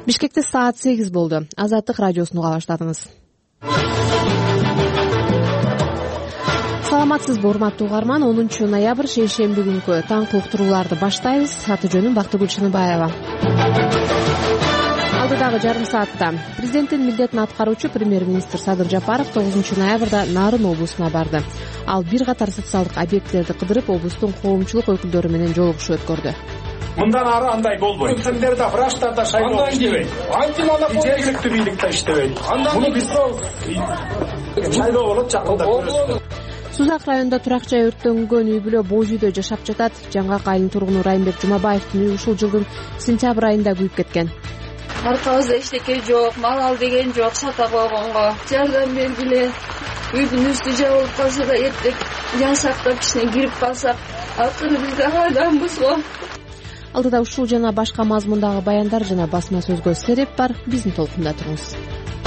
Бишкекте саат 8 болду. Азаттык радиосун уга баштадыңыз. Саламатсызбы, урматтуу угарман. 10 ноябрь шейшемби күнкү таңкы уктурууларды баштайбыз. Аты жөнүм Бактыгүл Чыныбаева. Алдыдагы жарым саатта президенттин милдетин аткаруучу премьер-министр Садыр Жапаров 9 ноябрда Нарын облусуна барды. Ал бир катар социалдык объектилерди кыдырып, облустун коомчулук өкүлдөрү менен жолугушуу өткөрдү. Мындан ары андай болбойт. Сендерде врачтарда шайлоо иштебейт. Жергиликтүү бийлик да иштебейт. Муну биз шайлоо болот, жакында көрөсүз. Сузак районунда турак жай өрттөнгөн үй бүлө бож үйдө жашап жатат. Жаңгак айылынын тургуну Райымбек Жумабаевдин үйү ушул жылдын сентябрь айында күйүп кеткен. Аркабызда эчтеке жок, мал ал деген жок, сата койгонго. Жардам бергиле. Үйдүн үстү жабылып калса да эртек жансактап кичине кирип калсак, акыры биз да адамбыз го. Алдыда ушул жана башка мазмундагы баяндар жана басма сөзгө сереп бар. Биздин толкунда туруңуз.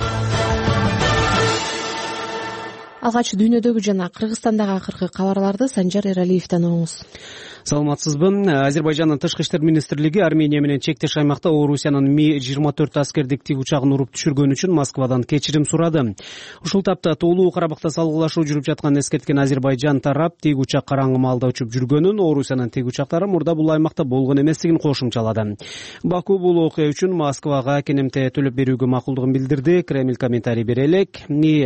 Алгач дүйнөдөгү жана Кыргызстандагы акыркы кабарларды Санжар Эралиевден угуңуз. Саламатсызбы. Азербайжандын Тышкы иштер министрлиги Армения менен чектеш аймакта Орусиянын Ми-24 аскердик тик учагын уруп түшүргөн үчүн Москвадан кечирим сурады. Ушул тапта Тоолуу Карабакта салгылашуу жүрүп жатканын эскерткен Азербайжан тарап тик учак караңгы маалда учуп жүргөнүн, Орусиянын тик учактары мурда бул аймакта болгон эместигин кошумчалады. Баку бул окуя үчүн Москвага кенемте төлөп берүүгө макулдугун билдирди. Кремль комментарий бере элек.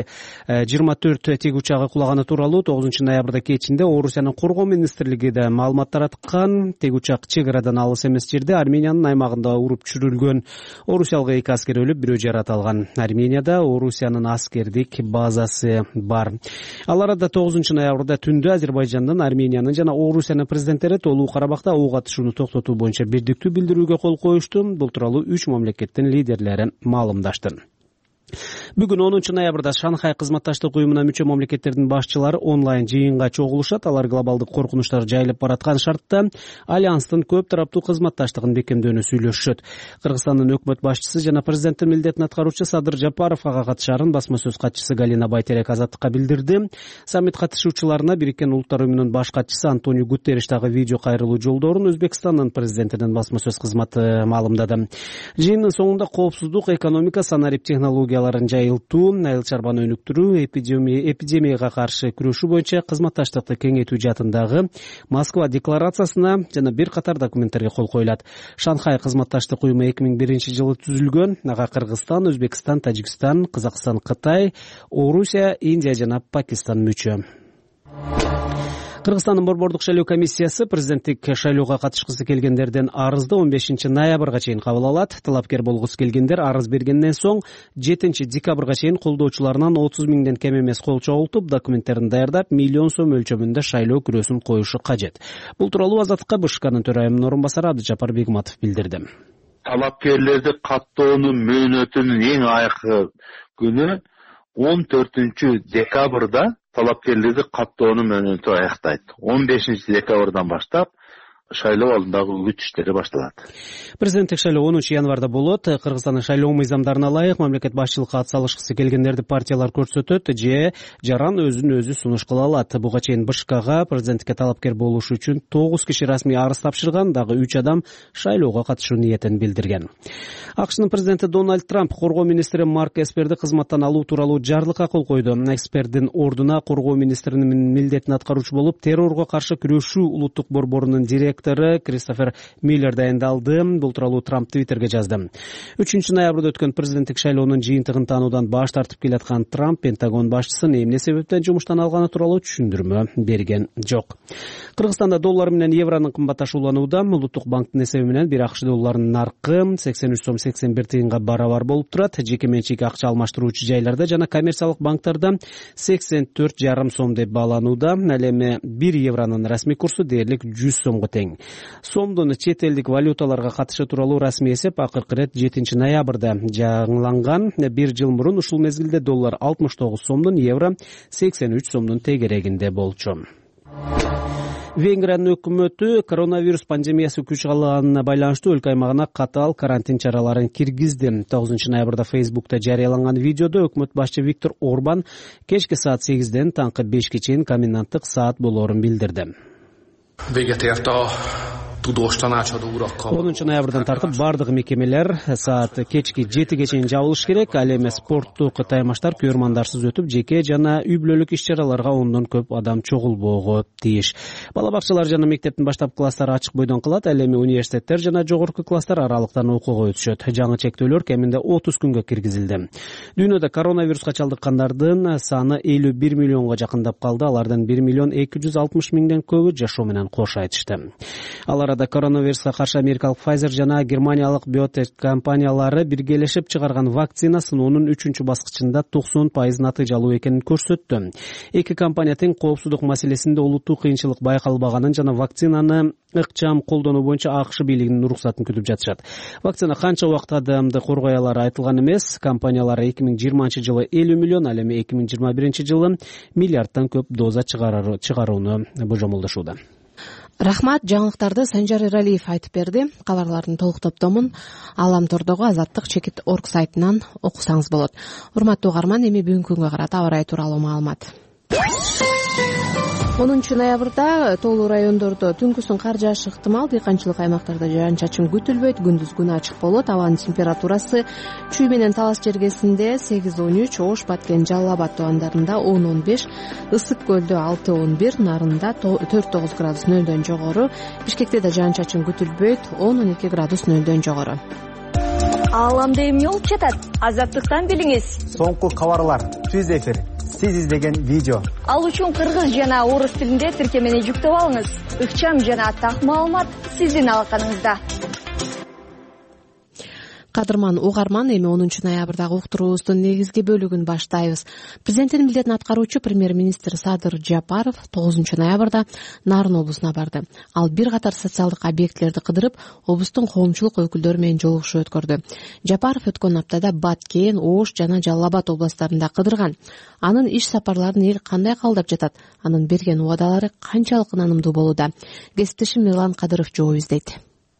Ми-24 тик учагы кулаганы тууралуу 9 ноябрда кечинде Орусиянын коргоо министрлиги да маалымат тараткан. Тик учак чек арадан алыс эмес жерде Армениянын аймагында уруп түшүрүлгөн. Орусиялык 2 аскер өлүп, бирөө жараталган. Арменияда Орусиянын аскердик базасы бар. Ал арада 9 ноябрда түндө Азербайжандын, Армениянын жана Орусиянын президенттери Тоолуу Карабакта ок атышууну токтотуу боюнча бирдиктүү билдирүүгө кол коюшту. Бул тууралуу 3 мамлекеттин лидерлери маалымдашты. Бүгүн 10 ноябрда Шанхай кызматташтык уюмуна мүчө мамлекеттердин башчылары онлайн жыйынга чогулушат. Алар глобалдык коркунучтар жайылып бараткан шартта альянстын көп тараптуу кызматташтыгын бекемдөөнү сүйлөшүшөт. Кыргызстандын өкмөт башчысы жана президенттин милдетин аткаруучу Садыр Жапаров ага катышарын басма сөз катчысы Галина Байтерек Азаттыкка билдирди. Саммит катышуучуларына Бириккен Улуттар уюмунун баш катчысы Антонио Гутерриш дагы видео кайрылуу жолдорун Өзбекстандын президентинин басма сөз кызматы маалымдады. Жыйындын соңунда коопсуздук, экономика, санарип технологияларын жайылтуу, айыл чарбаны өнүктүрүү, эпидемияга каршы күрөшүү боюнча кызматташтыкты кеңейтүү жаатындагы Москва декларациясына жана бир катар документтерге кол коюлат. Шанхай кызматташтык уюму 2001 жылы түзүлгөн. Ага Кыргызстан, Өзбекстан, Тажикстан, Казакстан, Кытай, Орусия, Индия жана Пакистан мүчө. Кыргызстандын борбордук шайлоо комиссиясы президенттик шайлоого катышкысы келгендерден арызды 15 ноябрга чейин кабыл алат. Талапкер болгусу келгендер арыз бергенден соң 7 декабрга чейин колдоочуларынан 30 миңден кем эмес кол чогултуп, документтерин даярдап, миллион сом өлчөмүндө шайлоо күрөөсүн коюшу кажет. Бул тууралуу Азаттыкка БШКнын төрайымынын орун басары Абдыжапар Бегматов билдирди. Талапкерлерди каттоонун мөөнөтүнүн эң айкы күнү 14 декабрда талапкерлерди каттоонун мөөнөтү аяктайт. 15 декабрдан баштап шайлоо алдындагы үгүт иштери башталат. Президенттик шайлоо 10 январда болот. Кыргызстандын шайлоо мыйзамдарына ылайык мамлекет башчылыкка ат салышкысы келгендерди партиялар көрсөтөт же жаран өзүн өзү сунуш кыла алат. Буга чейин БШКга президенттикке талапкер болуш үчүн 9 киши расмий арыз тапшырган, дагы 3 адам шайлоого катышуу ниетин билдирген. АКШнын президенти Дональд Трамп коргоо министри Марк Эсперди кызматтан алуу тууралуу жарлыкка кол койду. Эспердин ордуна коргоо министринин милдетин аткаруучу болуп, террорго каршы күрөшүү улуттук борборунун директору Кристофер Миллер дайындалды. Бул тууралуу Трамп Твиттерге жазды. 3 ноябрда өткөн президенттик шайлоонун жыйынтыгын таануудан баш тартып келаткан Трамп Пентагон башчысын эмне себептен жумуштан алганы тууралуу түшүндүрмө берген жок. Кыргызстанда доллар менен евронун кымбатташууланууда. Улуттук банктын эсеби менен бир АКШ долларынын наркы 83 сом 81 тыйынга барабар болуп турат. Жеке менчик акча алмаштыруучу жайларда жана коммерциялык банктарда 84,5 сом деп бааланууда. Ал эми 1 евронун расмий курсу дээрлик 100 сомго тең. Сомдун чет элдик валюталарга катышы тууралуу расмий эсеп акыркы ирет 7 ноябрда жаңыланган. Бир жыл мурун ушул мезгилде доллар 69 сомдун, евро 83 сомдун тегерегинде болчу. Венгриянын өкмөтү коронавирус пандемиясы күч алганына байланыштуу өлкө аймагына катаал карантин чараларын киргизди. 9 ноябрда Facebook'та жарыяланган видеодо өкмөт башчы Виктор Орбан кечки саат 8ден таңкы 5ке чейин коменданттык саат болоорун билдирди. 10 ноябрдан тартып бардык мекемелер саат кечки 7 чейин жабылыш керек. Ал эми спорттук таймаштар көрмандарсыз өтүп, жеке жана үй бүлөлүк иш-чараларга ондон көп адам чогулбоого тийиш. Бала бакчалар жана мектептин баштапкы класстары ачык бойдон калат. Ал эми университеттер жана жогорку класстар аралыктан окууга өтүшөт. Жаңы чектөөлөр кеминде 30 күнгө киргизилди. Дүйнөдө коронавируска чалдыккандардын саны 51 миллионго жакындап калды. Алардан 1 миллион 260 миңден көбү жашоо менен кош айтышты. Ал арада коронавируска каршы америкалык Pfizer жана германиялык Biotech компаниялары биргелешип чыгарган вакцина сыноонун 3-чү баскычында 90% натыйжалуу экенин көрсөттү. Эки компания тең коопсуздук маселесинде олуттуу кыйынчылык байкалбаганын жана вакцинаны ыкчам колдонуу боюнча АКШ бийлигинин уруксатын күтүп жатышат. Вакцина канча убакыт адамды коргой алары айтылган эмес. Компаниялар 2020-жылы 50 миллион, ал эми 2021-жылы миллиардтан көп доза чыгарууну божомолдошууда. Рахмат, жаңылыктарды Санжар Эралиев айтып берди. Кабарлардын толук топтомун Аламтордогу Азаттык.org сайтынан окусаңыз болот. Урматтуу угарман, эми бүгүнкү күнгө карата аба ырайы тууралуу маалымат. 10 ноябрда тоолуу райондордо түнкүсүн кар жаашы ыктымал. Дыйканчылык аймактарда жаан-чачын күтүлбөйт. Күндүз күн ачык болот. Абанын температурасы Чүй менен Талас жергесинде 8-13, Ош, Баткен, Жалал Абад тубандарында 10-15, Ысык көлдө 6-11, Нарында 4-9 градус нөлдөн жогору, Бишкекте да жаан-чачын күтүлбөйт, 10-12 градус нөлдөн жогору. Ааламда эмне болуп жатат? Азаттыктан билиңиз. Соңку кабарлар, түз эфир, сиз издеген видео. Ал үчүн кыргыз жана орус тилинде тиркемени жүктөп алыңыз. Ыкчам жана так маалымат сиздин алаканыңызда. Кадырман угарман, эми 10 ноябрдагы уктуруубуздун негизги бөлүгүн баштайбыз. Президенттин милдетин аткаруучу премьер-министр Садыр Жапаров 9 ноябрда Нарын облусуна барды. Ал бир катар социалдык объектилерди кыдырып, облустун коомчулук өкүлдөрү менен жолугушуу өткөрдү. Жапаров өткөн аптада Баткен, Ош жана Жалал Абад областарында кыдырган. Анын иш сапарларын эл кандай кабылдап жатат? Анын берген убадалары канчалык ынанымдуу болууда? Кесиптешим Мирлан Кадыров жооп издейт.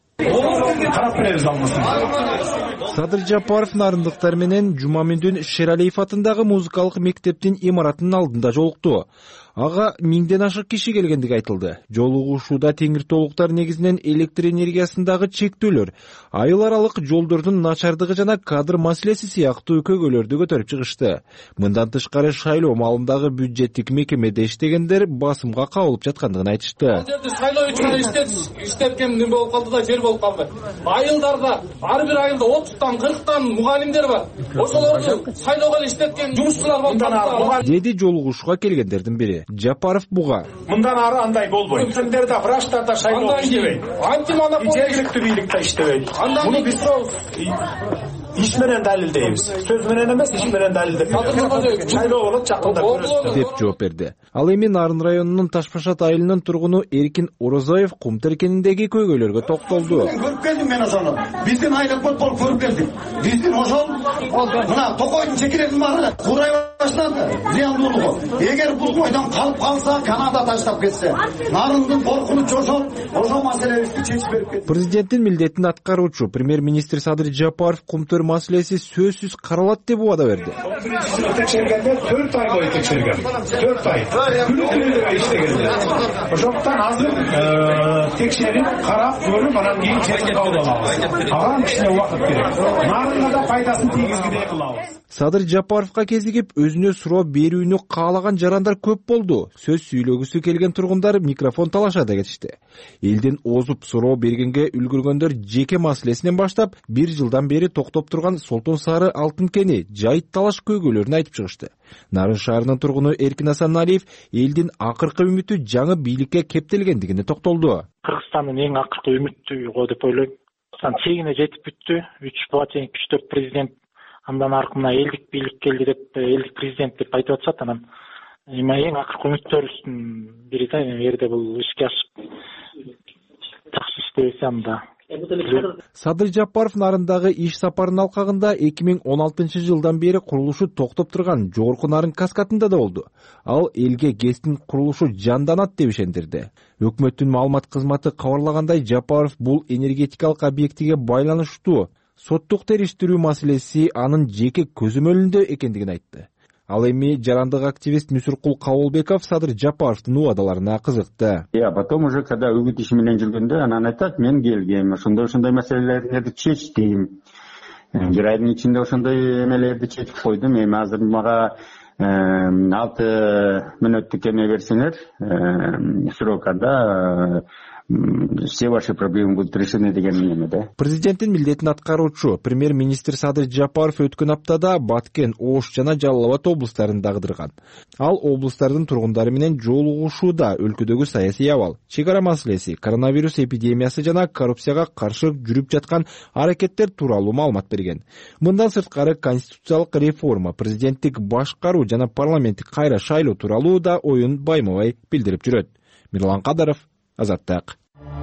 Садыр Жапаров нарындыктар менен Жумаминдин Шералиев атындагы музыкалык мектептин имаратынын алдында жолукту. Ага 1000ден ашык киши келгендиги айтылды. Жолугушууда теңиртоолуктар негизинен электр энергиясындагы чектөөлөр, айыл аралык жолдордун начардыгы жана кадр маселеси сыяктуу көйгөйлөрдү көтөрүп чыгышты. Мындан тышкары шайлоо маалындагы бюджеттик мекемеде иштегендер басымга кабылып жаткандыгын айтышты. Шайлоо үчүн иштеткен неме болуп калды да, жер болуп калды. Айылдарда ар бир айылда 30тан 40тан мугалимдер бар. Ошолорду шайлоого иштеткен жумушчулар болуп калды, деди жолугушууга келгендердин бири. Жапаров буга. Мындан ары андай болбойт. Тендерде, врачтарда шайлоо иштебейт. Антимонополия жергиликтүү бийликте иштебейт. Муну биз иш менен далилдейбиз. Сөз менен эмес, иш менен далилдеп. Шайлоо болот, жакында көрөсүз, деп жооп берди. Ал эми Нарын районунун Ташпашат айылынын тургуну Эркин Орозаев кум тиркениндеги көйгөйлөргө токтолду. Көрүп келдим мен ошону. Биздин айлык болуп көрүп келдим. Биздин ошол мына Токойдун чекиресин баары курай баштады. Зыяндуулугу. Эгер бул койдон калып калса, Канада таштап кетсе, Нарындын коркунучу ошол маселебизди чечип берип кетти. Президенттин милдетин аткаруучу премьер-министр Садыр Жапаров кумтөр маселеси сөзсүз каралат деп убада берди. Текшергенде 4 ай бою текшерген. 4 ай. Күнү иштегенде. Ошондуктан азыр текшерип, карап, көрүп, анан кийин чечим кабыл алабыз. Ага кичине убакыт керек. Нарынга да пайдасын тийгизгидей кылабыз. Садыр Жапаровга кезигип өзүнө суроо берүүнү каалаган жарандар көп болду. Сөз сүйлөгүсү келген тургундар микрофон талашада кетишти. Элдин озуп суроо бергенге үлгүргөндөр жеке маселесинен баштап 1 жылдан бери токтоп турган Солтон Сары алтын кени, жайыт талаш көйгөйлөрүн айтып чыгышты. Нарын шаарынын тургуну Эркин Асаналиев элдин акыркы үмүтү жаңы бийликке кептелгендигине токтолду. Кыргызстандын эң акыркы үмүтү го деп ойлойм. Чегине жетип бүттү. 3 буга чейин күчтөп президент андан аркы элдик бийлик келди деп, элдик президент деп айтып атышат. Анан эң акыркы үмүттөрүбүздүн бири да эрде бул ишке ашып жакшы иштебесе анда. Садыр Жапаров Нарындагы иш сапарынын алкагында 2016 жылдан бери курулушу токтоп турган Жогорку Нарын каскадында да болду. Ал элге ГЭСтин курулушу жанданат деп ишендирди. Өкмөттүн маалымат кызматы кабарлагандай, Жапаров бул энергетикалык объектиге байланыштуу соттук териштирүү маселеси анын жеке көзөмөлүндө экендигин айтты. Ал эми жарандык активист Мүсүркул Кабылбеков Садыр Жапаровдун убадаларына кызыкты. Потом уже когда үгүт иши менен жүргөндө анан айтат, мен келгем, ошондой маселелерди чечтим. Бир айдын ичинде ошондой эмелерди чечип койдум. Эми азыр мага 6 мүнөттүк эме берсеңер, срокада все ваши проблемы будут решены деген эме да. Президенттин милдетин аткаруучу премьер-министр Садыр Жапаров өткөн аптада Баткен, Ош жана Жалал Абад облустарын дагдырган. Ал облустардын тургундары менен жолугушууда өлкөдөгү саясий абал, чек ара маселеси, коронавирус эпидемиясы жана коррупцияга каршы жүрүп жаткан аракеттер тууралуу маалымат берген. Мындан сырткары конституциялык реформа, президенттик башкаруу жана парламенттик кайра шайлоо тууралуу да оюн байма-бай билдирип жүрөт. Мирлан Кадаров, Азаттык.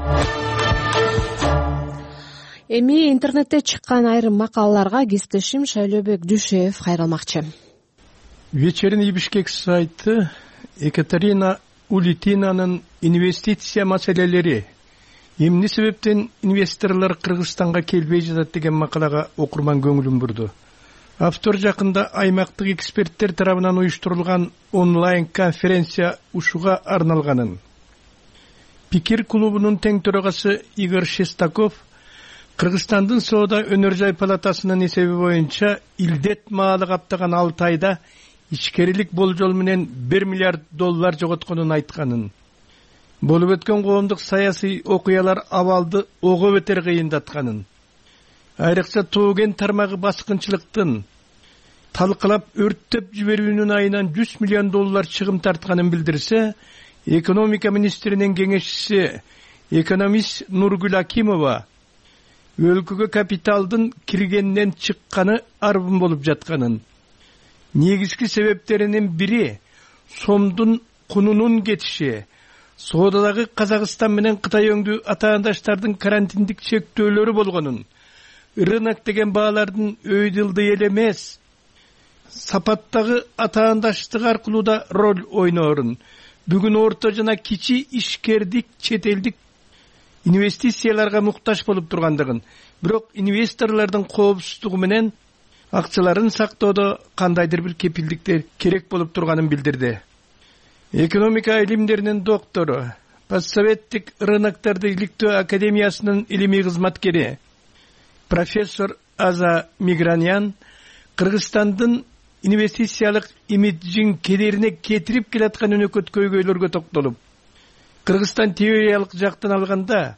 Эми интернетте чыккан айрым макалаларга кесиптешим Шайлообек Дүйшеев кайрылмакчы. Вечерний Бишкек сайты Екатерина Улитинанын инвестиция маселелери эмне себептен инвесторлор Кыргызстанга келбей жатат деген макалага окурман көңүлүн бурду. Автор жакында аймактык эксперттер тарабынан уюштурулган онлайн конференция ушуга арналганын. Пикир клубунун тең төрагасы Игорь Шестаков Кыргызстандын соода өнөр жай палатасынын эсеби боюнча илдет маалы каптаган 6 айда ичкерилик болжол менен $1 миллиард жоготконун айтканын. Болуп өткөн коомдук саясий окуялар абалды ого бетер кыйындатканын. Айрыкча тооген тармагы баскынчылыктын талкылап өрттөп жиберүүнүн айынан $100 миллион чыгым тартканын билдирсе, экономика министринин кеңешчиси экономист Нургүл Акимова өлкөгө капиталдын киргенинен чыкканы арбын болуп жатканын, негизги себептеринин бири сомдун кунунун кетиши, соодадагы Казакстан менен Кытай өңдүү атаандаштардын карантиндик чектөөлөрү болгонун, рынок деген баалардын өйдүлдү эл эмес, сапаттагы атаандаштык аркылуу да роль ойноорун, бүгүн орто жана кичи ишкердик чет элдик инвестицияларга муктаж болуп тургандыгын, бирок инвесторлордун коопсуздугу менен акчаларын сактоодо кандайдыр бир кепилдиктер керек болуп турганын билдирди. Экономика илимдеринин доктору, постсоветтик рыноктарды иликтөө академиясынын илимий кызматкери профессор Аза Мигранян Кыргызстандын инвестициялык имиджин кедерине кетирип келаткан өнөкөт көйгөйлөргө токтолуп, Кыргызстан теориялык жактан алганда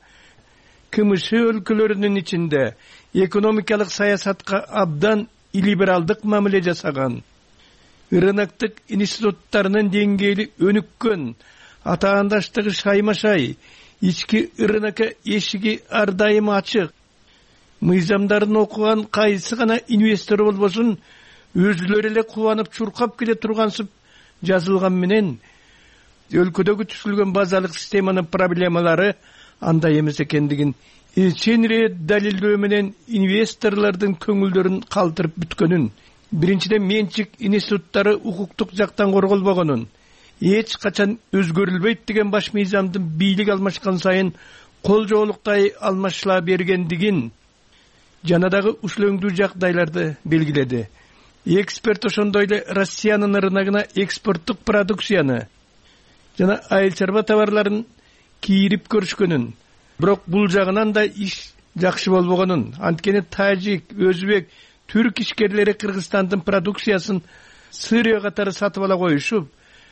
КМШ өлкөлөрүнүн ичинде экономикалык саясатка абдан либералдык мамиле жасаган, рыноктук институттарынын деңгээли өнүккөн, атаандаштыгы шайма-шай, ички рынокко эшиги ар дайым ачык, мыйзамдарын окуган кайсы гана инвестор болбосун өзүлөрү эле кубанып чуркап келе тургансып жазылган менен өлкөдөгү түзүлгөн базалык системанын проблемалары андай эмес экендигин чен ирет далилдөө менен инвесторлордун көңүлдөрүн калтырып бүткөнүн, биринчиден менчик институттары укуктук жактан корголбогонун, эч качан өзгөрүлбөйт деген баш мыйзамдын бийлик алмашкан сайын кол жоолуктай алмашыла бергендигин жана дагы ушул өңдүү жагдайларды белгиледи. Эксперт ошондой эле Россиянын рыногуна экспорттук продукцияны жана айыл чарба товарларын кийирип көрүшкөнүн, бирок бул жагынан да иш жакшы болбогонун, анткени тажик, өзбек, түрк ишкерлери Кыргызстандын продукциясын Сырия катары сатып ала коюшуп,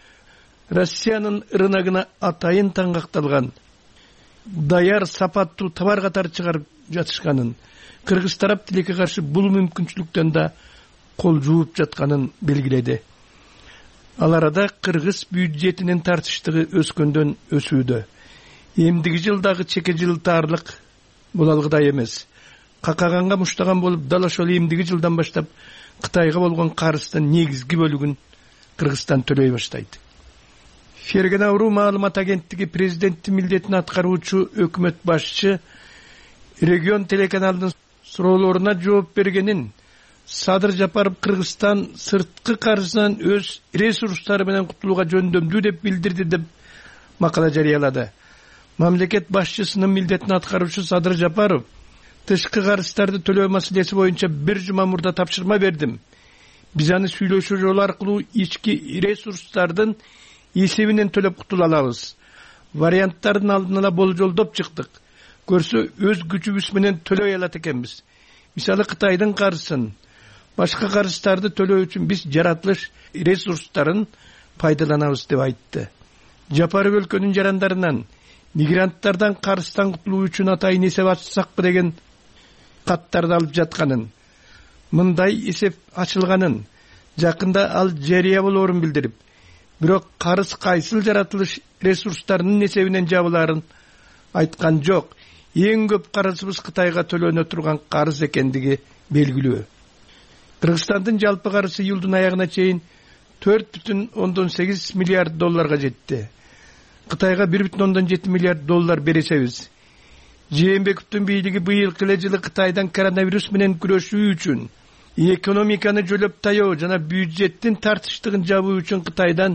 Россиянын рыногуна атайын таңгакталган даяр сапаттуу товар катары чыгарып жатышканын, Кыргыз тарап тилекке каршы бул мүмкүнчүлүктөн да кол жууп жатканын белгиледи. Ал арада Кыргыз бюджетинин тартыштыгы өскөндөн өсүүдө. Эмдиги жылдагы чеке жылтаарлык бул алгыдай эмес. Какаганга муштаган болуп, дал ошол эмдиги жылдан баштап Кытайга болгон карыздын негизги бөлүгүн Кыргызстан төлөй баштайт. Фергена Уру маалымат агенттиги президенттин милдетин аткаруучу өкмөт башчы регион телеканалынын суроолоруна жооп бергенин, Садыр Жапаров Кыргызстан сырткы карызынан өз ресурстары менен кутулууга жөндөмдүү деп билдирди деп макала жарыялады. Мамлекет башчысынын милдетин аткаруучу Садыр Жапаров тышкы карыздарды төлөө маселеси боюнча бир жума мурда тапшырма бердим. Биз аны сүйлөшүү жолу аркылуу ички ресурстардын эсебинен төлөп кутула алабыз. Варианттардын алдын ала болжолдоп чыктык. Көрсө өз күчүбүз менен төлөй алат экенбиз. Мисалы Кытайдын каржысын, башка каржыстарды төлөө үчүн биз жаратылыш ресурстарын пайдаланабыз деп айтты. Жапаров өлкөнүн жарандарынан мигранттардан каржыстан кутулуу үчүн атайын эсеп ачсакпы деген каттарды алып жатканын, мындай эсеп ачылганын, жакында ал жарыя болоорун билдирип, бирок карыз кайсыл жаратылыш ресурстарынын эсебинен жабылаарын айткан жок. Эң көп карызыбыз Кытайга төлөнө турган карыз экендиги белгилүү. Кыргызстандын жалпы карызы июлдун аягына чейин 4,8 миллиард долларга жетти. Кытайга 1,7 миллиард доллар бересебиз. Жээнбековдун бийлиги быйылкы жылы Кытайдан коронавирус менен күрөшүү үчүн, экономиканы жөлөп таяоо жана бюджеттин тартыштыгын жабуу үчүн Кытайдан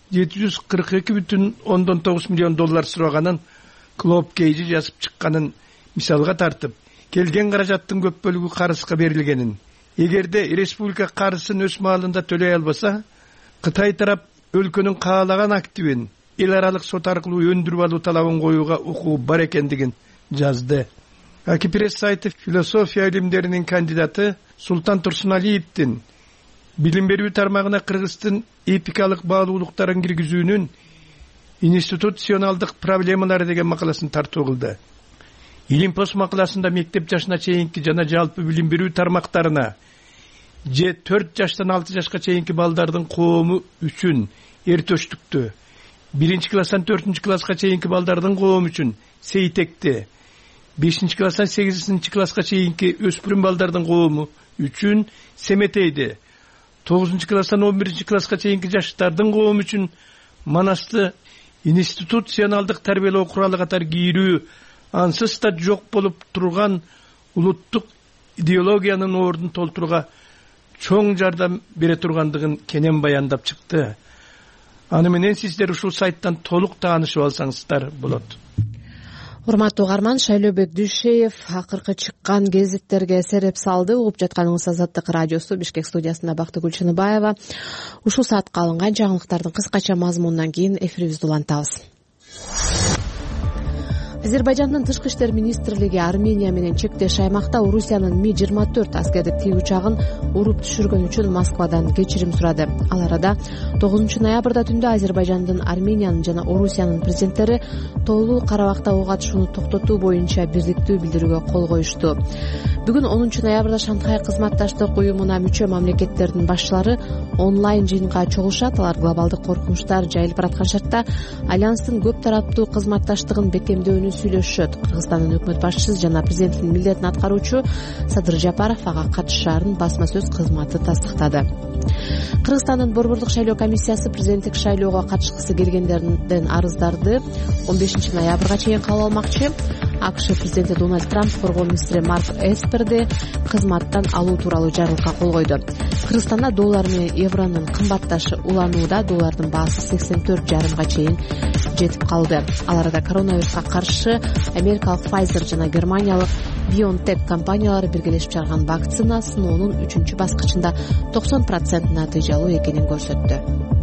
742,9 миллион доллар сураганын Клоп Кейжи жазып чыкканын мисалга тартып, келген каражаттын көп бөлүгү карызга берилгенин, эгерде республика карызын өз маалында төлөй албаса, Кытай тарап өлкөнүн каалаган активин эл аралык сот аркылуу өндүрүп алуу талабын коюуга укугу бар экендигин жазды. Акипресс сайты философия илимдеринин кандидаты Султан Турсуналиевдин билим берүү тармагына Кыргыздын эпикалык баалуулуктарын киргизүүнүн институционалдык проблемалары деген макаласын тартуу кылды. Илимпос макаласында мектеп жашына чейинки жана жалпы билим берүү тармактарына же 4 жаштан 6 жашка чейинки балдардын коому үчүн эртөштүктү, 1 класстан 4 класска чейинки балдардын коому үчүн сейтекти, 5 класстан 8 класска чейинки өспүрүм балдардын коому үчүн семетейди, 9 класстан 11 класска чейинки жаштардын коому үчүн манасты институционалдык тарбиялоо куралы катары кийирүү ансыз да жок болуп турган улуттук идеологиянын ордун толтурууга чоң жардам бере тургандыгын кенен баяндап чыкты. Аны менен сиздер ушул сайттан толук таанышып алсаңыздар болот. Урматтуу угарман, Шайлообек Дүйшеев акыркы чыккан гезиттерге сереп салды. Угуп жатканыңыз Азаттык радиосу, Бишкек студиясында Бактыгүл Чыныбаева. Ушул саатка алынган жаңылыктардын кыскача мазмунунан кийин эфирибизди улантабыз. Азербайжандын тышкы иштер министрлиги Армения менен чектеш аймакта Орусиянын Ми-24 аскердик тиги учагын уруп түшүргөн үчүн Москвадан кечирим сурады. Ал арада 9 ноябрда түндө Азербайжандын, Армениянын жана Орусиянын президенттери Тоолуу Карабакта ок атышууну токтотуу боюнча бирдиктүү билдирүүгө кол коюшту. Бүгүн 10 ноябрда Шанхай кызматташтык уюмуна мүчө мамлекеттердин башчылары онлайн жыйынга чогулушат. Алар глобалдык коркунучтар жайылып бараткан шартта альянстын көп тараптуу кызматташтыгын бекемдөөнү сүйлөшөт. Кыргызстандын өкмөт башчысы жана президенттин милдетин аткаруучу Садыр Жапаров ага катышаарын басма сөз кызматы тастыктады. Кыргызстандын Борбордук шайлоо комиссиясы президенттик шайлоого катышкысы келгендердин арыздарды 15 ноябрга чейин кабыл алмакчы. АКШ президенти Дональд Трамп коргоо министри Марк Эсперди кызматтан алуу тууралуу жарлыкка кол койду. Кыргызстанда доллар менен евронун кымбатташы уланууда. Доллардын баасы 84,5 чейин жетип калды. Ал арада коронавируска каршы америкалык Pfizer жана германиялык BioNTech компаниялары биргелешип чыгарган вакцина сыноонун 3 баскычында 90% натыйжалуу экенин көрсөттү.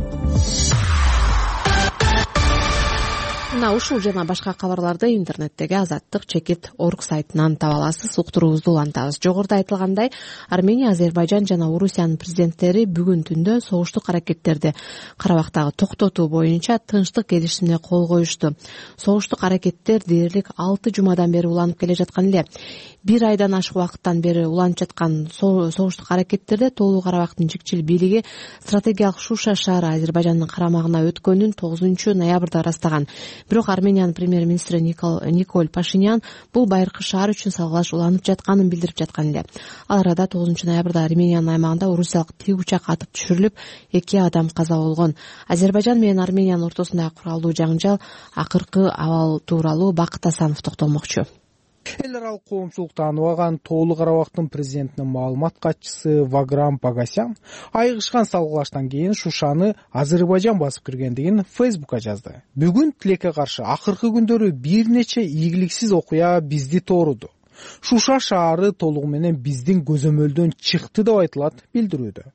Мына ушул жана башка кабарларды интернеттеги azattik.org сайтынан таба аласыз. Уктуруубузду улантабыз. Жогоруда айтылгандай, Армения, Азербайжан жана Орусиянын президенттери бүгүн түндө согуштук аракеттерди Карабактагы токтотуу боюнча тынчтык келишимине кол коюшту. Согуштук аракеттер дээрлик 6 жумадан бери уланып келе жаткан эле. 1 айдан ашык убакыттан бери уланып жаткан согуштук аракеттерде Тоолуу Карабактын жикчил бийлиги стратегиялык Шуша шаары Азербайжандын карамагына өткөнүн 9 ноябрда ырастаган. Бирок Армениянын премьер-министри Николь Пашинян бул байыркы шаар үчүн салгылаш уланып жатканын билдирип жаткан эле. Ал арада 9 ноябрда Армениянын аймагында орусиялык тиг учак атып түшүрүлүп, 2 адам каза болгон. Азербайжан менен Армениянын ортосундагы куралдуу жаңжал акыркы абал тууралуу Бакыт Асанов токтолмокчу. Эл аралык коомчулук тааныбаган Тоолуу Карабактын президентинин маалымат катчысы Ваграм Пагасян айыгышкан салгылаштан кийин Шушаны Азербайжан басып киргендигин Фейсбукка жазды. Бүгүн тилекке каршы акыркы күндөрү бир нече ийгиликсиз окуя бизди тооруду. Шуша шаары толугу менен биздин көзөмөлдөн чыкты деп айтылат билдирүүдө.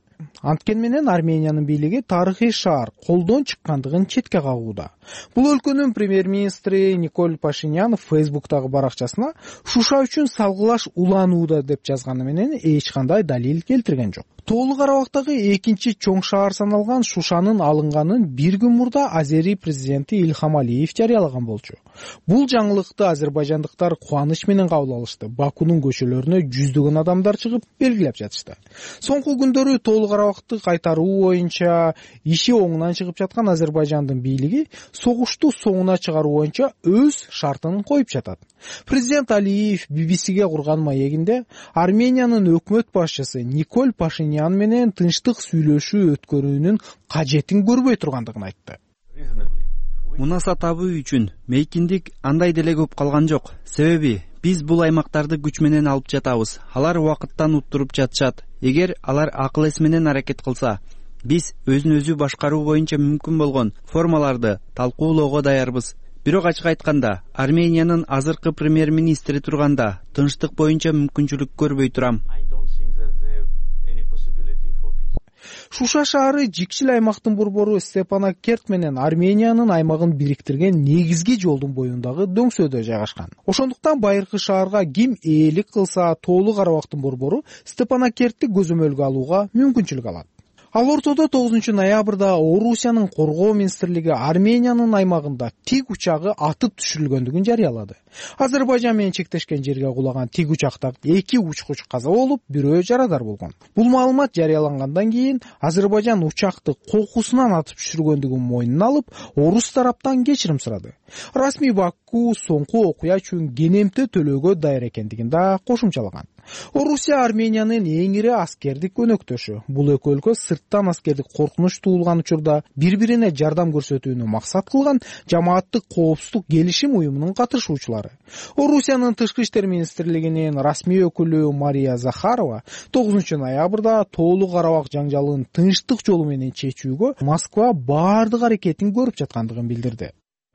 Анткени менен Армениянын бийлиги тарыхый шаар колдон чыккандыгын четке кагууда. Бул өлкөнүн премьер-министри Николь Пашинян Фейсбуктагы баракчасына Шуша үчүн салгылаш уланууда деп жазганы менен эч кандай далил келтирген жок. Тоолуу Карабактагы экинчи чоң шаар саналган Шушанын алынганын бир күн мурда Азери президенти Ильхам Алиев жарыялаган болчу. Бул жаңылыкты азербайжандыктар кубаныч менен кабыл алышты. Бакунун көчөлөрүнө жүздөгөн адамдар чыгып белгилеп жатышты. Соңку күндөрү Тоолуу Карабакты кайтаруу боюнча иши оңунан чыгып жаткан Азербайжандын бийлиги согушту соңуна чыгаруу боюнча өз шартын коюп жатат. Президент Алиев BBC-ге курган маегинде Армениянын өкмөт башчысы Николь Пашинян менен тынчтык сүйлөшүү өткөрүүнүн кажетин көрбөй тургандыгын айтты. Мунаса табуу үчүн мейкиндик андай деле көп калган жок. Себеби биз бул аймактарды күч менен алып жатабыз. Алар убакыттан уттуруп жатышат. Эгер алар акыл эс менен аракет кылса, биз өзүн өзү башкаруу боюнча мүмкүн болгон формаларды талкуулоого даярбыз. Бирок ачык айтканда, Армениянын азыркы премьер-министри турганда тынчтык боюнча мүмкүнчүлүк көрбөй турам. Шуша шаары жикчил аймактын борбору Степанакерт менен Армениянын аймагын бириктирген негизги жолдун боюндагы дөңсөдө жайгашкан. Ошондуктан байыркы шаарга ким ээлик кылса, Тоолуу Карабактын борбору Степанакертти көзөмөлгө алууга мүмкүнчүлүк алат. Ал ортодо 9 ноябрда Орусиянын коргоо министрлиги Армениянын аймагында тик учагы атып түшүрүлгөндүгүн жарыялады. Азербайжан менен чектешкен жерге кулаган тик учакта 2 учкуч каза болуп, бирөө жарадар болгон. Бул маалымат жарыялангандан кийин Азербайжан учакты кокусунан атып түшүргөндүгүн мойнуна алып, орус тараптан кечирим сурады. Расмий Баку соңку окуя үчүн кенемте төлөөгө даяр экендигин да кошумчалаган. Орусия Армениянын эң ири аскердик өнөктөшү. Бул эки өлкө сырттан аскердик коркунуч туулган учурда бири-бирине жардам көрсөтүүнү максат кылган жамааттык коопсуздук келишим уюмунун катышуучулары. Орусиянын тышкы иштер министрлигинин расмий өкүлү Мария Захарова 9 ноябрда Тоолуу Карабак жаңжалын тынчтык жолу менен чечүүгө Москва баардык аракетин көрүп жаткандыгын билдирди.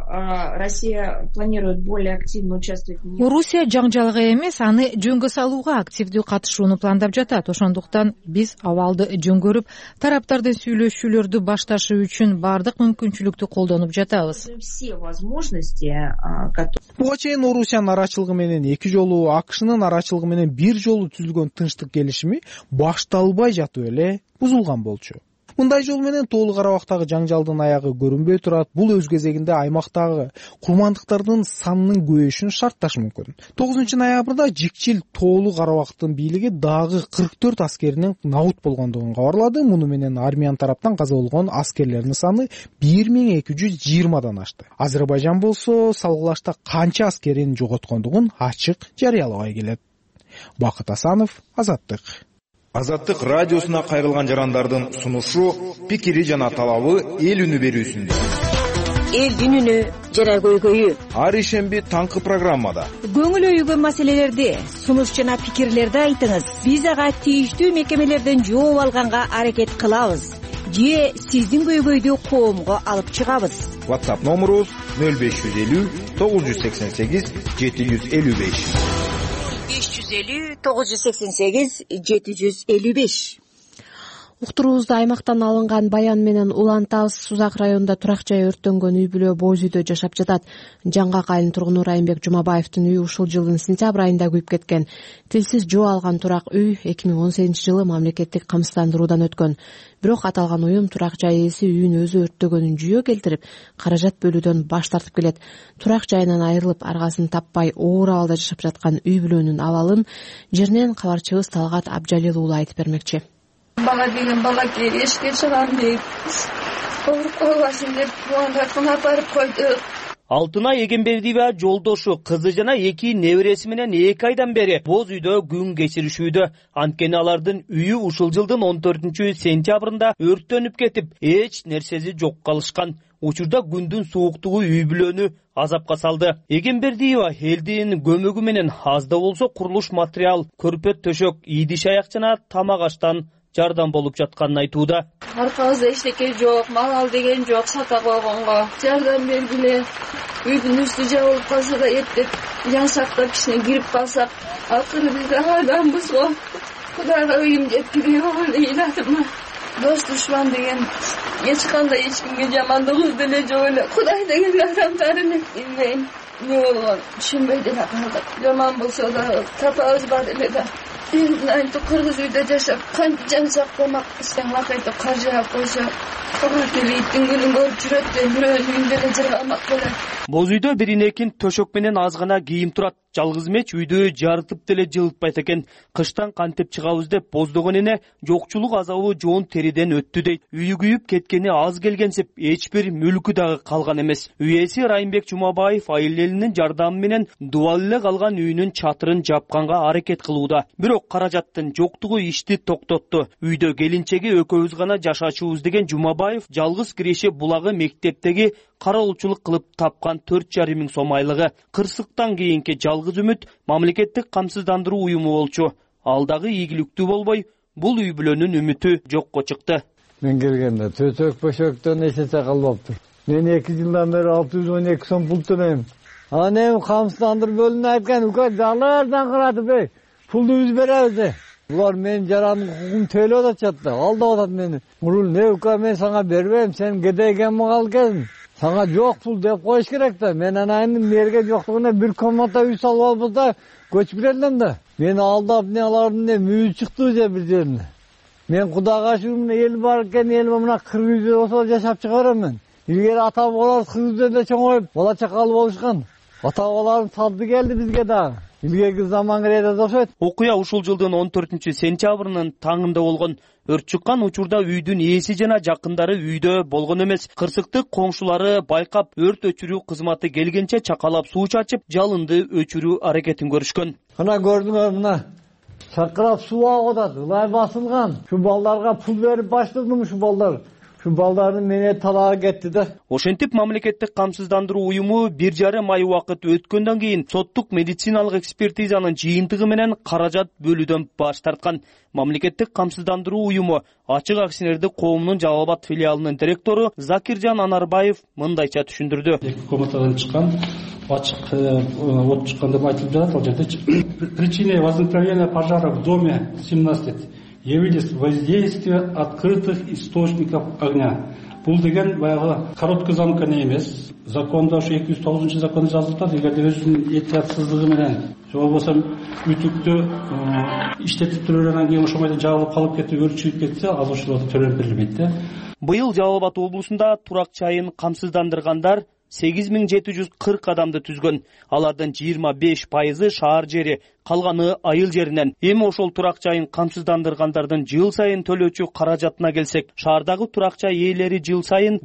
Россия планирует более активно участвовать. Орусия жаңжалга эмес, аны жөнгө салууга активдүү катышууну пландап жатат. Ошондуктан биз абалды жөнгөрүп, тараптардын сүйлөшүүлөрдү башташы үчүн бардык мүмкүнчүлүктү колдонуп жатабыз. Все возможности, Буга чейин Орусиянын арачылыгы менен 2 жолу, АКШнын арачылыгы менен 1 жолу түзүлгөн тынчтык келишими башталбай жатып эле бузулган болчу. Мындай жол менен Тоолуу Карабактагы жаңжалдын аягы көрүнбөй турат. Бул өз кезегинде аймактагы курмандыктардын санынын көбөйүшүн шартташы мүмкүн. 9 ноябрда жикчил Тоолуу Карабактын бийлиги дагы 44 аскеринин набут болгондугун кабарлады. Муну менен Армян тараптан каза болгон аскерлердин саны 1220дан ашты. Азербайжан болсо салгылашта канча аскерин жоготкондугун ачык жарыялабай келет. Бакыт Асанов, Азаттык. Азаттык радиосуна кайрылган жарандардын сунушу, пикири жана талабы эл үнү берүүсүндө. Элдин үнү жана көйгөйү. Ар ишемби таңкы программада. Көңүл өйгөн маселелерди, сунуш жана пикирлерди айтыңыз. Биз ага тийиштүү мекемелерден жооп алганга аракет кылабыз. Же сиздин көйгөйдү коомго алып чыгабыз. WhatsApp номерубуз 0550 988 755. 550 988 755. Уктуруубузда аймактан алынган баян менен улантабыз. Сузак районунда турак жай өрттөнгөн үй бүлө боз үйдө жашап жатат. Жаңгак айылынын тургуну Райымбек Жумабаевдин үйү ушул жылдын сентябрь айында күйүп кеткен. Тилсиз жоо алган турак үй 2018-жылы мамлекеттик камсыздандыруудан өткөн. Бирок аталган уюм турак жай ээси үйүн өзү өрттөгөнүн жүйө келтирип, каражат бөлүүдөн баш тартып келет. Турак жайынан айрылып, аргасын таппай оор абалда жашап жаткан үй бүлөнүн абалын жеринен кабарчыбыз Талгат Абжалил уулу айтып бермекчи. Бала деген бала керек, эшикке чыгам дейт. Ооруп койбасын деп кубандакына апарып койдук. Алтынай Эгембердиева жолдошу кызы жана 2 небереси менен 2 айдан бери боз үйдө күн кечиришүүдө. Анткени алардын үйү ушул жылдын 14-сентябрында өрттөнүп кетип, эч нерсеси жок калышкан. Учурда күндүн сууктугу үй бүлөнү азапка салды. Эгембердиева элдин көмөгү менен аз да болсо курулуш материал, көрпө төшөк, идиш аяк жана тамак аштан жардам болуп жатканын айтууда. Аркабызда эчтеке жок, мал ал деген жок, сата койгонго. Жардам бергиле. Үйдүн үстү жабылып калса да эптеп жансактап ичине кирип калсак, акыры биз адамбыз го. Кудайга үйүм жеткирип алалы ыйладым. дос душман деген эч кандай эч кимге жамандыгыбыз деле жок эле. Кудай деген адамдарын билбейм эмне болгон түшүнбөй деле калдык. Жаман болсо да тапабыз бар эле да. Айты кыргыз үйдө жашап кантип жан сактамак, сен акайтып каржы алып койсо алар деле иттин күнүн көрүп жүрөт деп бирөөсү үйдө эле жыргамак беле. Боз үйдө биринекин төшөк менен аз гана кийим турат. Жалгыз меч үйдө жарытып деле жылытпайт экен. Кыштан кантип чыгабыз деп боздогон эне жокчулук азабы жоон териден өттү дейт. Үйү күйүп кеткени аз келгенсип эч бир мүлкү дагы калган эмес. Үй ээси Райымбек Жумабаев айыл элинин жардамы менен дубал эле калган үйүнүн чатырын жапканга аракет кылууда. Бирок каражаттын жоктугу ишти токтотту. Үйдө келинчеги экөөбүз гана жашачубуз деген Жумабаев жалгыз киреше булагы мектептеги кароолчулук кылып тапкан 4,5 миң сом айлыгы. Кырсыктан кийинки жалгыз үмүт мамлекеттик камсыздандыруу уюму болчу. Ал дагы ийгиликтүү болбой, бул үй бүлөнүн үмүтү жокко чыкты. Мен келгенде төсөк-бөшөктөн эчесе калбаптыр. Мен 2 жылдан бери 612 сом пул төлөйм. Анем камсыздандыруу бөлүнүп айткан ука жалардан кыратып, пулду биз беребиз. Булар мен жарандын хукукун төлөп атышат да, алдап атат мени. Мурул не ука мен сага бербейм, сен кедейген мал келдиң. Сага жок пул деп коюш керек да. Мен анайын мерге жоктугуна бир комната үй салып албыз да, көчүп келдим да. Мени алдап не алардын не мүйү чыкты же бир жерине. Мен Кудайга шүгүр эл бар экен, эл мына кыргыз болсо жашап чыгарам мен. Илгери ата бабалар кыргызда эле чоңоюп, бала чакалы болушкан. Ата бабаларым салды келди бизге да. Илгерки заман кирет окшойт. Окуя ушул жылдын 14-сентябрынын таңында болгон. Өрт чыккан учурда үйдүн ээси жана жакындары үйдө болгон эмес. Кырсыктык коңшулары байкап, өрт өчүрүү кызматы келгенче чакалап суу чачып, жалынды өчүрүү аракетин көрүшкөн. Мына көрдүңөр, мына чакырап суу агып атат, ылай басылган. Шу балдарга пул берип баштырдым шу балдар. Шу балдардын мене талаага кетти да. Ошентип мамлекеттик камсыздандыруу уюму 1,5 ай убакыт өткөндөн кийин соттук медициналык экспертизанын жыйынтыгы менен каражат бөлүүдөн баш тарткан. Мамлекеттик камсыздандыруу уюму Ачык акционердик коомунун Жалал Абад филиалынын директору Закиржан Анарбаев мындайча түшүндүрдү. 2 комнатадан чыккан, ачык от чыккан деп айтылып жатат ал жерде. Причиной возникновения пожара в доме 17 явились воздействие открытых источников огня. Бул деген баягы короткий замкнение эмес. Законда ошо 209 законда жазылып атат. Эгерде өзүнүн эhtiyatсыздыгы менен же болбосо үтүктү иштетип тургандан кийин ошо майда жабылып калып кетип өрт чыгып кетсе, ал ошол төлөп берилбейт да. Быйыл Жалал Абад облусунда турак жайын камсыздандыргандар 8740 адамды түзгөн. Алардын 25% шаар жери, калганы айыл жеринен. Эми ошол турак жайын камсыздандыргандардын жыл сайын төлөөчү каражатына келсек, шаардагы турак жай ээлери жыл сайын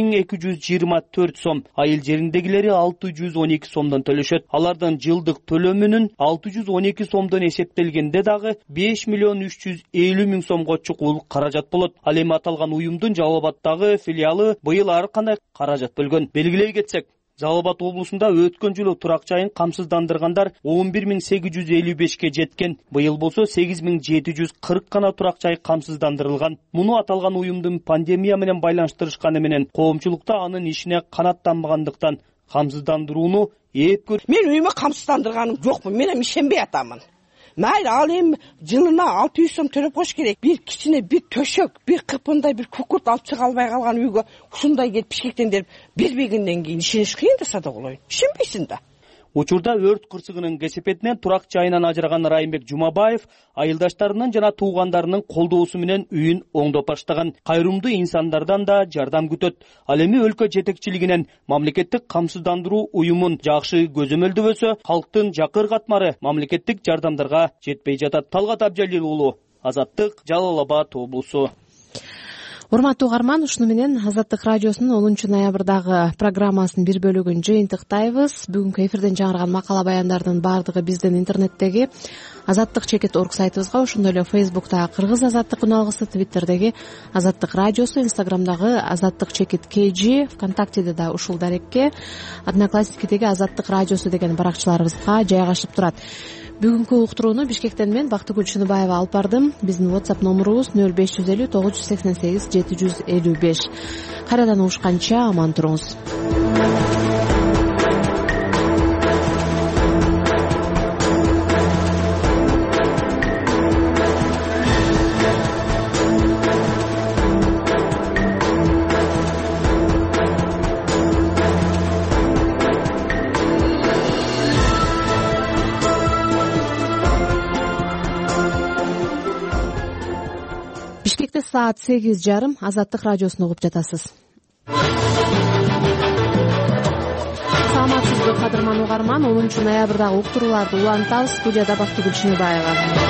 1224 сом, айыл жериндегилери 612 сомдон төлөшөт. Алардын жылдык төлөмүнүн 612 сомдон эсептелгенде дагы 5,350 миң сомго чукул каражат болот. Ал эми аталган уюмдун Жалал Абаддагы филиалы быйыл ар кандай каражат бөлгөн. Белгилей кетсек, Жалал Абад облусунда өткөн жылы турак жайын камсыздандыргандар 11855ке жеткен. Быйыл болсо 8740 гана турак жай камсыздандырылган. Муну аталган уюмдун пандемия менен байланыштырышканы менен коомчулукта анын ишине канааттанбагандыктан камсыздандырууну ээп көр. Мен үйүмө камсыздандырганым жокмун. Мен эми ишенбей атамын. Майра ал эми жылына 600 сом төлөп коюш керек. Бир кичине бир төшөк, бир кыпындай бир кукурт алып чыга албай калган үйгө ушундай келип пишектендирип бербегенден кийин ишениш кыйын да садак болоюн. Ишенбейсиң да. Учурда өрт кырсыгынын кесепетинен турак жайынан ажыраган Райымбек Жумабаев айылдаштарынын жана туугандарынын колдоосу менен үйүн оңдоп баштаган. Кайрымдуу инсандардан да жардам күтөт. Ал эми өлкө жетекчилигинен мамлекеттик камсыздандыруу уюмун жакшы көзөмөлдөбөсө, калктын жакыр катмары мамлекеттик жардамдарга жетпей жатат. Талгат Абжалил уулу, Азаттык, Жалал Абад облусу. Урматтуу угарман, ушуну менен Азаттык радиосунун 10 ноябрдагы программасынын бир бөлүгүн жыйынтыктайбыз. Бүгүнкү эфирден жаңырган макала баяндардын баардыгы биздин интернеттеги azattik.org сайтыбызга, ошондой эле Facebook'та Кыргыз Азаттык үналгысы, Twitter'деги Азаттык радиосу, Instagram'дагы azattik_kg, ВКонтактеде да ушул дарекке, Одноклассникидеги Азаттык радиосу деген баракчаларыбызга жайгашып турат. Бүгүнкү уктурууну Бишкектен мен Бактыгүл Чыныбаева алып бардым. Биздин WhatsApp номурубуз 0550 988 755. Кайрадан угушканча аман туруңуз. саат 8:30. Азаттык радиосун угуп жатасыз. Саламатсызбы кадырман угарман. 10 ноябрдагы уктурууларды улантабыз. Студияда Бактыгүл Шыныбаева.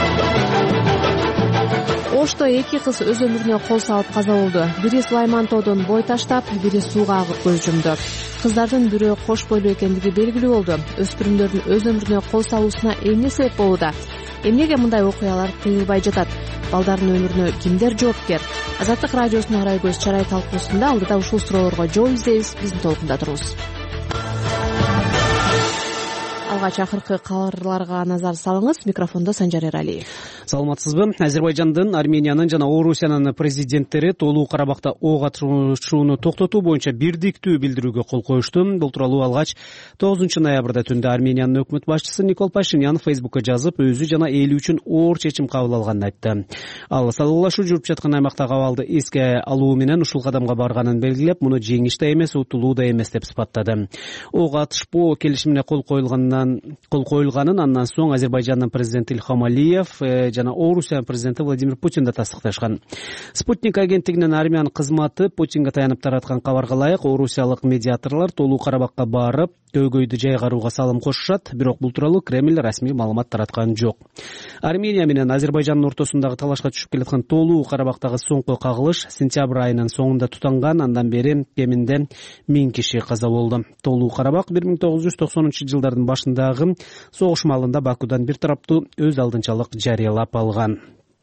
Ошто 2 кыз өз өмүрүнө кол салып каза болду. Бири Сулайман тоодон бой таштап, бири сууга агып көз жумду. Кыздардын бирөө кош бойлуу экендиги белгилүү болду. Өспүрүмдөрдүн өз өмүрүнө кол салуусуна эмне себеп болууда? Эмнеге мындай окуялар тыйылбай жатат? Балдардын өмүрүнө кимдер жоопкер? Азаттык радиосунун арай көз чарай талкуусунда алдыда ушул суроолорго жооп издейбиз. Биздин толкунда туруңуз. Алгач акыркы кабарларга назар салыңыз. Микрофондо Санжар Эралиев. Саламатсызбы? Азербайжандын, Армениянын жана Орусиянын президенттери Тоолуу Карабакта ок атышууну токтотуу боюнча бирдиктүү билдирүүгө кол коюшту. Бул тууралуу алгач 9 ноябрда түндө Армениянын өкмөт башчысы Никол Пашинян Фейсбукка жазып, өзү жана эли үчүн оор чечим кабыл алганын айтты. Ал салгылашуу жүрүп жаткан аймактагы абалды эске алуу менен ушул кадамга барганын белгилеп, муну жеңиш да эмес, утулуу да эмес деп сыпаттады. Ок атышпоо келишимине кол коюлганын андан соң Азербайжандын президенти Ильхам Алиев жана Орусиянын президенти Владимир Путин да тастыкташкан. Спутник агенттигинин армян кызматы Путинге таянып тараткан кабарга ылайык, орусиялык медиаторлор Тоолуу Карабакка барып, көйгөйдү жайгарууга салым кошушат, бирок бул тууралуу Кремль расмий маалымат тараткан жок. Армения менен Азербайжандын ортосундагы талашка түшүп келаткан Тоолуу Карабактагы соңку кагылыш сентябрь айынын соңунда тутанган, андан бери кеминде 1000 киши каза болду. Тоолуу Карабак 1990-жылдардын башындагы согуш маалында Бакудан бир тараптуу өз алдынчалык жарыялап алган.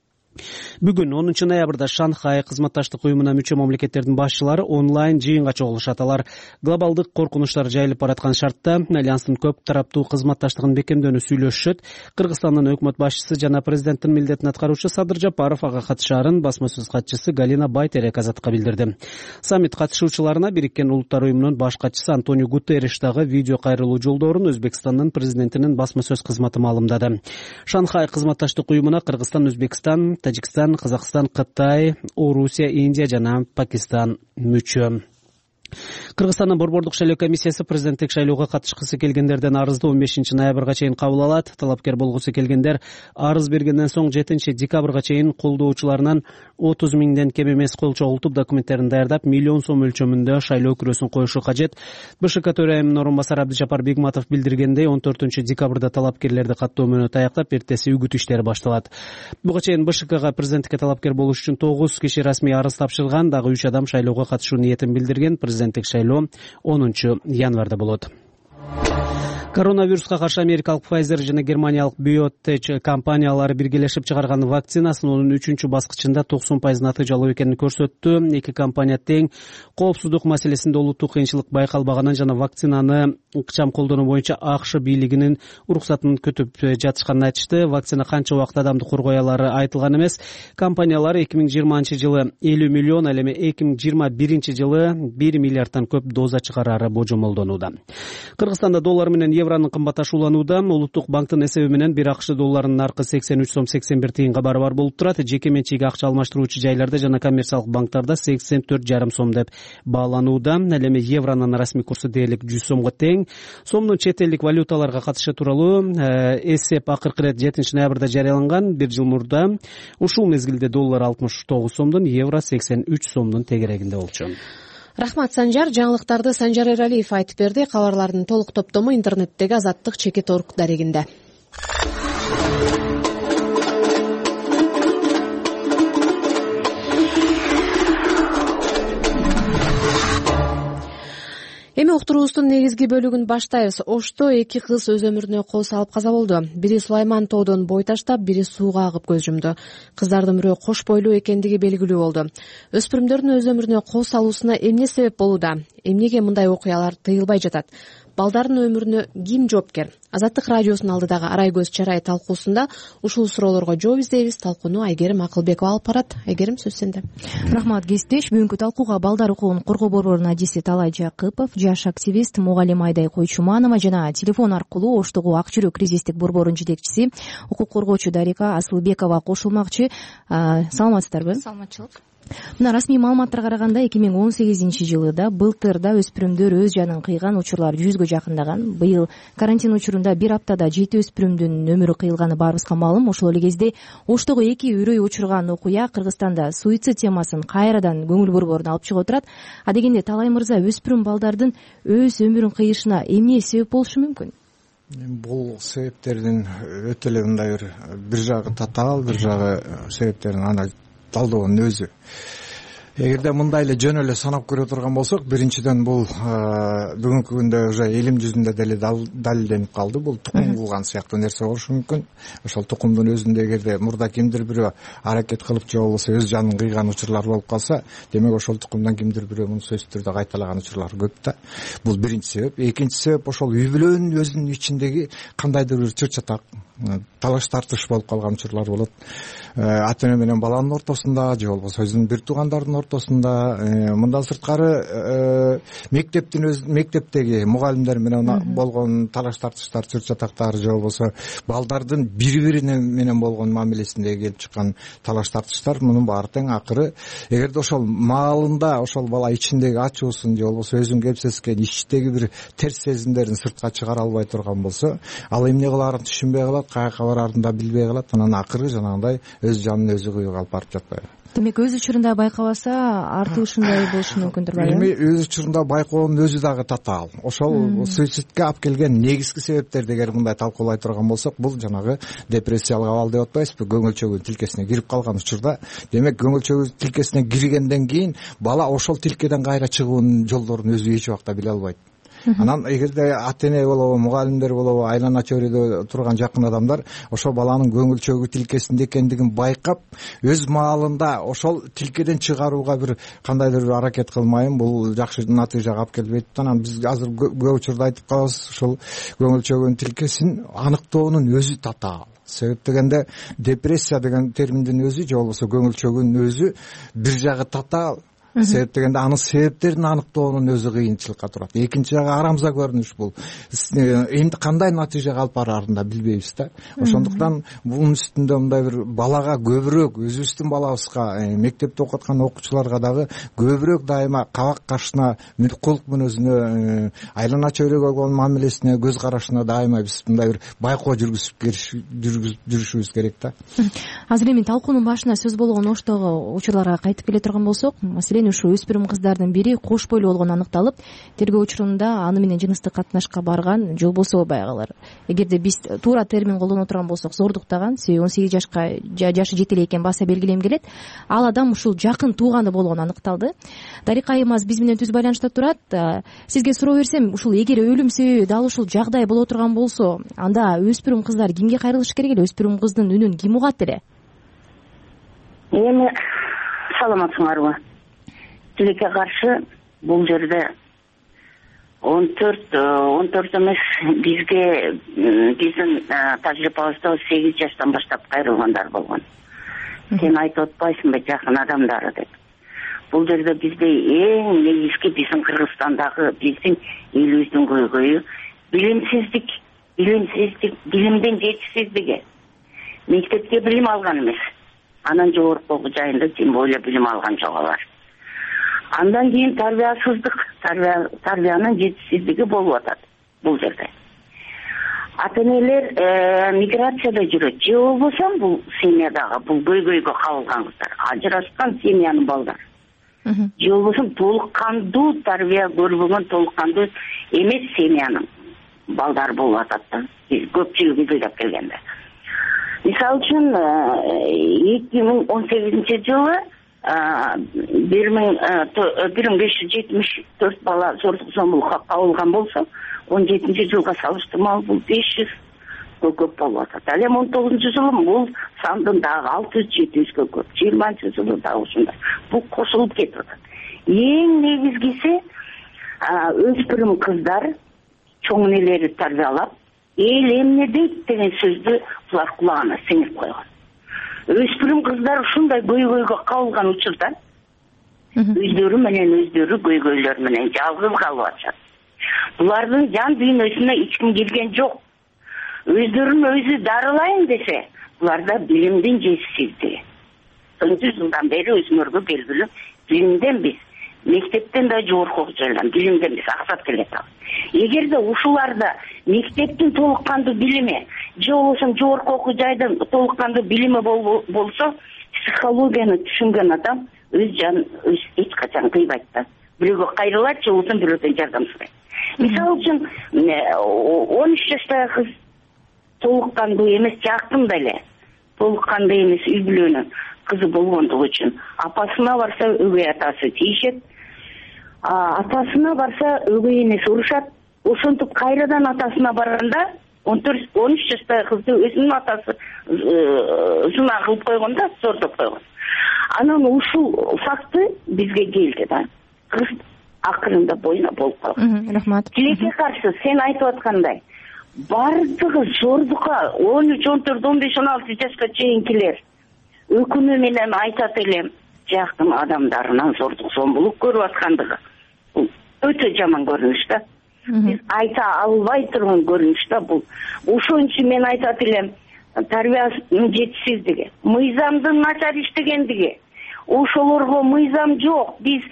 Бүгүн 10 ноябрда Шанхай кызматташтык уюмуна мүчө мамлекеттердин башчылары онлайн жыйынга чогулушат. Алар глобалдык коркунучтар жайылып бараткан шартта альянстын көп тараптуу кызматташтыгын бекемдөөнү сүйлөшүшөт. Кыргызстандын өкмөт башчысы жана президенттин милдетин аткаруучу Садыр Жапаров ага катышаарын басма сөз катчысы Галина Байтерек Азатка билдирди. Саммит катышуучуларына Бириккен Улуттар уюмунун баш катчысы Антонио Гутерриш дагы видео кайрылуу жолдорун Өзбекстандын президентинин басма сөз кызматы маалымдады. Шанхай кызматташтык уюмуна Кыргызстан, Өзбекстан, Тажикстан, Казакстан, Кытай, Орусия, Индия жана Пакистан мүчө. Кыргызстандын борбордук шайлоо комиссиясы президенттик шайлоого катышкысы келгендерден арызды 15 ноябрга чейин кабыл алат. Талапкер болгусу келгендер арыз бергенден соң 7 декабрга чейин колдоочуларынан 30 миңден кем эмес кол чогултуп документтерин даярдап, миллион сом өлчөмүндө шайлоо күрөсүн коюшу кажет. БШК төрайымынын орун басары Абдыжапар Бегматов билдиргендей, 14 декабрда талапкерлерди каттоо мөөнөтү аяктап, эртеси үгүт иштери башталат. Буга чейин БШКга президенттикке талапкер болуш үчүн 9 киши расмий арыз тапшырган, дагы 3 адам шайлоого катышуу ниетин билдирген. Президенттик шайлоо 10 январда болот. Коронавируска каршы америкалык Pfizer жана германиялык BioNTech компаниялары биргелешип чыгарган вакцинасын онун 3 баскычында 90% натыйжалуу экенин көрсөттү. Эки компания тең коопсуздук маселесинде олуттук кыйынчылык байкалбаганын жана вакцинаны ыкчам колдонуу боюнча АКШ бийлигинин уруксатын күтүп жатышканын айтышты. Вакцина канча убакыт адамды коргой алары айтылган эмес. Компаниялар 2020-жылы 50 миллион, ал эми 2021-жылы 1 миллиардтан көп доза чыгарары божомолдонууда. Кыргызстанда доллар менен евронун кымбатташууланууда. Улуттук банктын эсеби менен бир АКШ долларынын наркы 83 сом 81 тыйынга барабар болуп турат. Жеке менчик акча алмаштыруучу жайларда жана коммерциялык банктарда 84,5 сом деп бааланууда. Ал эми евронун расмий курсу дээрлик 100 сомго тең. Сомдун чет элдик валюталарга катышы тууралуу эсеп акыркы ирет 7 ноябрда жарыяланган. Бир жыл мурда ушул мезгилде доллар 69 сомдон, евро 83 сомдун тегерегинде болчу. Рахмат, Санжар. Жаңылыктарды Санжар Эралиев айтып берди. Кабарлардын толук топтому интернеттеги azattik.org дарегинде. Эми уктуруубуздун негизги бөлүгүн баштайбыз. Ошто 2 кыз өз өмүрүнө кол салып каза болду. Бири Сулайман тоодон бой таштап, бири сууга агып көз жумду. Кыздардын бирөө кош бойлуу экендиги белгилүү болду. Өспүрүмдөрдүн өз өмүрүнө кол салуусуна эмне себеп болууда? Эмнеге мындай окуялар тыйылбай жатат? Балдардын өмүрүнө ким жоопкер? Азаттык радиосунун алдыдагы арай көз чарай талкуусунда ушул суроолорго жооп издейбиз. Талкууну Айгерим Акылбекова алып барат. Айгерим, сөз сенде. Рахмат, кесиптеш. Бүгүнкү талкууга балдар укугун коргоо борборунун адиси Талай Жакыпов, жаш активист Мугалим Айдай Койчуманова жана телефон аркылуу Оштогу Ак жүрөк кризистик борборунун жетекчиси, укук коргоочу Дарика Асылбекова кошулмакчы. Саламатсыздарбы? Саламатчылык. Мына расмий маалыматтарга караганда 2018-жылда былтырда өспүрүмдөр өз жанын кыйган учурлар 100гө жакындаган. Быйыл карантин учурунда учурунда бир аптада 7 өспүрүмдүн өмүрү кыйылганы баарыбызга маалым. Ошол эле кезде Оштогу 2 үрөй учурган окуя Кыргызстанда суицид темасын кайрадан көңүл борборуна алып чыгып отурат. Адегенде Талай мырза, өспүрүм балдардын өз өмүрүн кыйышына эмне себеп болушу мүмкүн? Бул себептердин өтө эле мындай бир жагы татаал, бир жагы себептерин аны талдоонун өзү. Эгерде мындай эле жөн эле санап көрө турган болсок, биринчиден бул бүгүнкү күндө уже элим жүзүндө деле далилденип калды. Бул тукум кылган сыяктуу нерсе болушу мүмкүн. Ошол тукумдун өзүндө эгерде мурда кимдир бирөө аракет кылып же болбосо өз жанын кыйган учурлар болуп калса, демек ошол тукумдан кимдир бирөө муну сөзсүз түрдө кайталаган учурлар көп да. Бул биринчи себеп. Экинчи себеп ошол үй бүлөнүн өзүнүн ичиндеги кандайдыр бир чыр-чатак, талаш тартыш болуп калган учурлар болот. Ата эне менен баланын ортосунда же болбосо өзүнүн бир туугандардын ортосунда, мындан сырткары мектептеги мугалимдер менен болгон талаш тартыштар, чыр-чатактар же болбосо балдардын бири менен болгон мамилесинде келип чыккан талаш тартыштар, мунун баары тең акыры эгерде ошол маалында ошол бала ичиндеги ачуусун же болбосо өзүн кепсескен ичтеги бир терс сезимдерин сыртка чыгара албай турган болсо, ал эмне кылаарын түшүнбөй калат, каяка бараарын да билбей калат, анан акыры жанагындай өз жанын өзү кыюуга алып барып жатпайбы. Демек өз учурунда байкабаса артуу ушундай болушу мүмкүндүр беле? Эми өз учурунда байкоонун өзү дагы татаал. Ошол суицидке алып келген негизги себептерди эгер мындай талкуулай турган болсок, бул жанагы депрессиялык абал деп атпайбызбы, көңүл чөгүү тилкесине кирип калган учурда. Демек көңүл чөгүү тилкесине киргенден кийин бала ошол тилкеден кайра чыгуунун жолдорун өзү эч убакта биле албайт. Анан эгерде ата эне болобу, мугалимдер болобу, айлана чөйрөдө турган жакын адамдар ошол баланын көңүл чөгүү тилкесинде экендигин байкап, өз маалында ошол тилкеден чыгарууга бир кандайдыр бир аракет кылмайын, бул жакшы натыйжага алып келбейт. Анан биз азыр көп учурда айтып калабыз, ошол көңүл чөгүүнүн тилкесин аныктоонун өзү татаал. Себеп дегенде депрессия деген терминдин өзү же болбосо көңүл чөгүүнүн өзү бир жагы татаал. Себеп дегенде анын себептерин аныктоонун өзү кыйынчылыкка турат. Экинчи жагы арамза көрүнүш бул. Эмди кандай натыйжага алып бараарын да билбейбиз да. Ошондуктан бунун үстүндө мындай бир балага көбүрөөк, өзүбүздүн балабызга, мектепте окуп аткан окуучуларга дагы көбүрөөк дайыма кабак кашына, кулк мүнөзүнө, айлана чөйрөгө болгон мамилесине, көз карашына дайыма биз мындай бир байкоо жүрүшүбүз керек да. Азыр эми талкуунун башына сөз болгон Оштогу учурларга кайтып келе турган болсок, маселен ушу өспүрүм кыздардын бири кош бойлуу болгону аныкталып, тергөө учурунда аны менен жыныстык катнашка барган же болбосо баягылар, эгерде биз туура термин колдоно турган болсок, зордуктаган, себеби 18 жашка жашы жете эле экен баса белгилем келет. Ал адам ушул жакын тууганы болгону аныкталды. Дарика айымыз биз менен түз байланышта турат. Сизге суроо берсем, ушул эгер өлүм себеби дал ушул жагдай боло турган болсо, анда өспүрүм кыздар кимге кайрылышы керек эле? Өспүрүм кыздын үнүн ким угат эле? Эми саламатсыңарбы? Тилекке каршы бул жерде 14 эмес, бизге биздин тажрыйбабызда 8 жаштан баштап кайрылгандар болгон. Сен айтып атпайсыңбы жакын адамдары деп. Бул жерде бизде эң негизги биздин Кыргызстандагы биздин элибиздин көйгөйү билимсиздик, билимдин жетишсиздиги. Мектепте билим алган эмес. Анан жогорку окуу жайында тем более билим алган жок алар. Андан кийин тарбиясыздык, тарбиянын жетишсиздиги болуп атат бул жерде. Ата-энелер миграцияда жүрөт. Же болбосо бул семьядагы, бул көйгөйгө кабылган кыздар, ажырашкан семьянын балдары. Же болбосо толук кандуу тарбия көрбөгөн, толук кандуу эмес семьянын балдары болуп атат да. Көпчүлүгү ыйлап келгенде. Мисалы үчүн 2018 жылы 1574 бала зордук зомбулукка кабылган болсо, 17 жылга салыштырмалуу бул 500 көп болуп атат. Ал эми 19 жылы бул сандын дагы 600-700 көп, 20 жылы дагы ушундай. Бул кошулуп кетип атат. Эң негизгиси өспүрүм кыздар чоң энелери тарбиялап, эл эмне дейт деген сөздү булар кулагына сиңип койгон. Өспүрүм кыздар ушундай көйгөйгө кабылган учурда өздөрү көйгөйлөр менен жалгыз калып атышат. Булардын жан дүйнөсүнө эч ким кирген жок. Өздөрүн өзү дарылайын десе, буларда билимдин жетишсиздиги. 10 жылдан бери өзүңөргө белгилүү билимден биз мектептен да жогорку окуу жайлардан билимден биз аксап келатабыз. Эгерде ушуларда мектептин толук кандуу билими же болбосо жогорку окуу жайдын толук кандуу билими болсо, психологияны түшүнгөн адам өз жанын эч качан кыйбайт да. Бирөөгө кайрылат же болбосо бирөөдөн жардам сурайт. Мисалы үчүн 13 жаштагы кыз толук кандуу эмес, жакын да эле толук кандуу эмес үй бүлөнүн кызы болгондугу үчүн апасына барса өгөй атасы тийишет, атасына барса өгөй энеси урушат. Ошентип кайрадан атасына барганда 13 жаштагы кызды өзүнүн атасы зына кылып койгондо, зордоп койгон. Анан ушул факты бизге келди да. Кыз акырында бойна болуп калган. Рахмат. Тилекке каршы сен айтып аткандай бардыгы зордукка 13, 14, 15, 16 жашка чейинкилер өкүнүү менен айтат элем, жактын адамдарынан зордук зомбулук көрүп аткандыгы. Бул өтө жаман көрүнүш да. Биз айта албай турган көрүнүш да бул. Ошон үчүн мен айтат элем, тарбиянын жетишсиздиги, мыйзамдын начар иштегендиги. Ошолорго мыйзам жок. Биз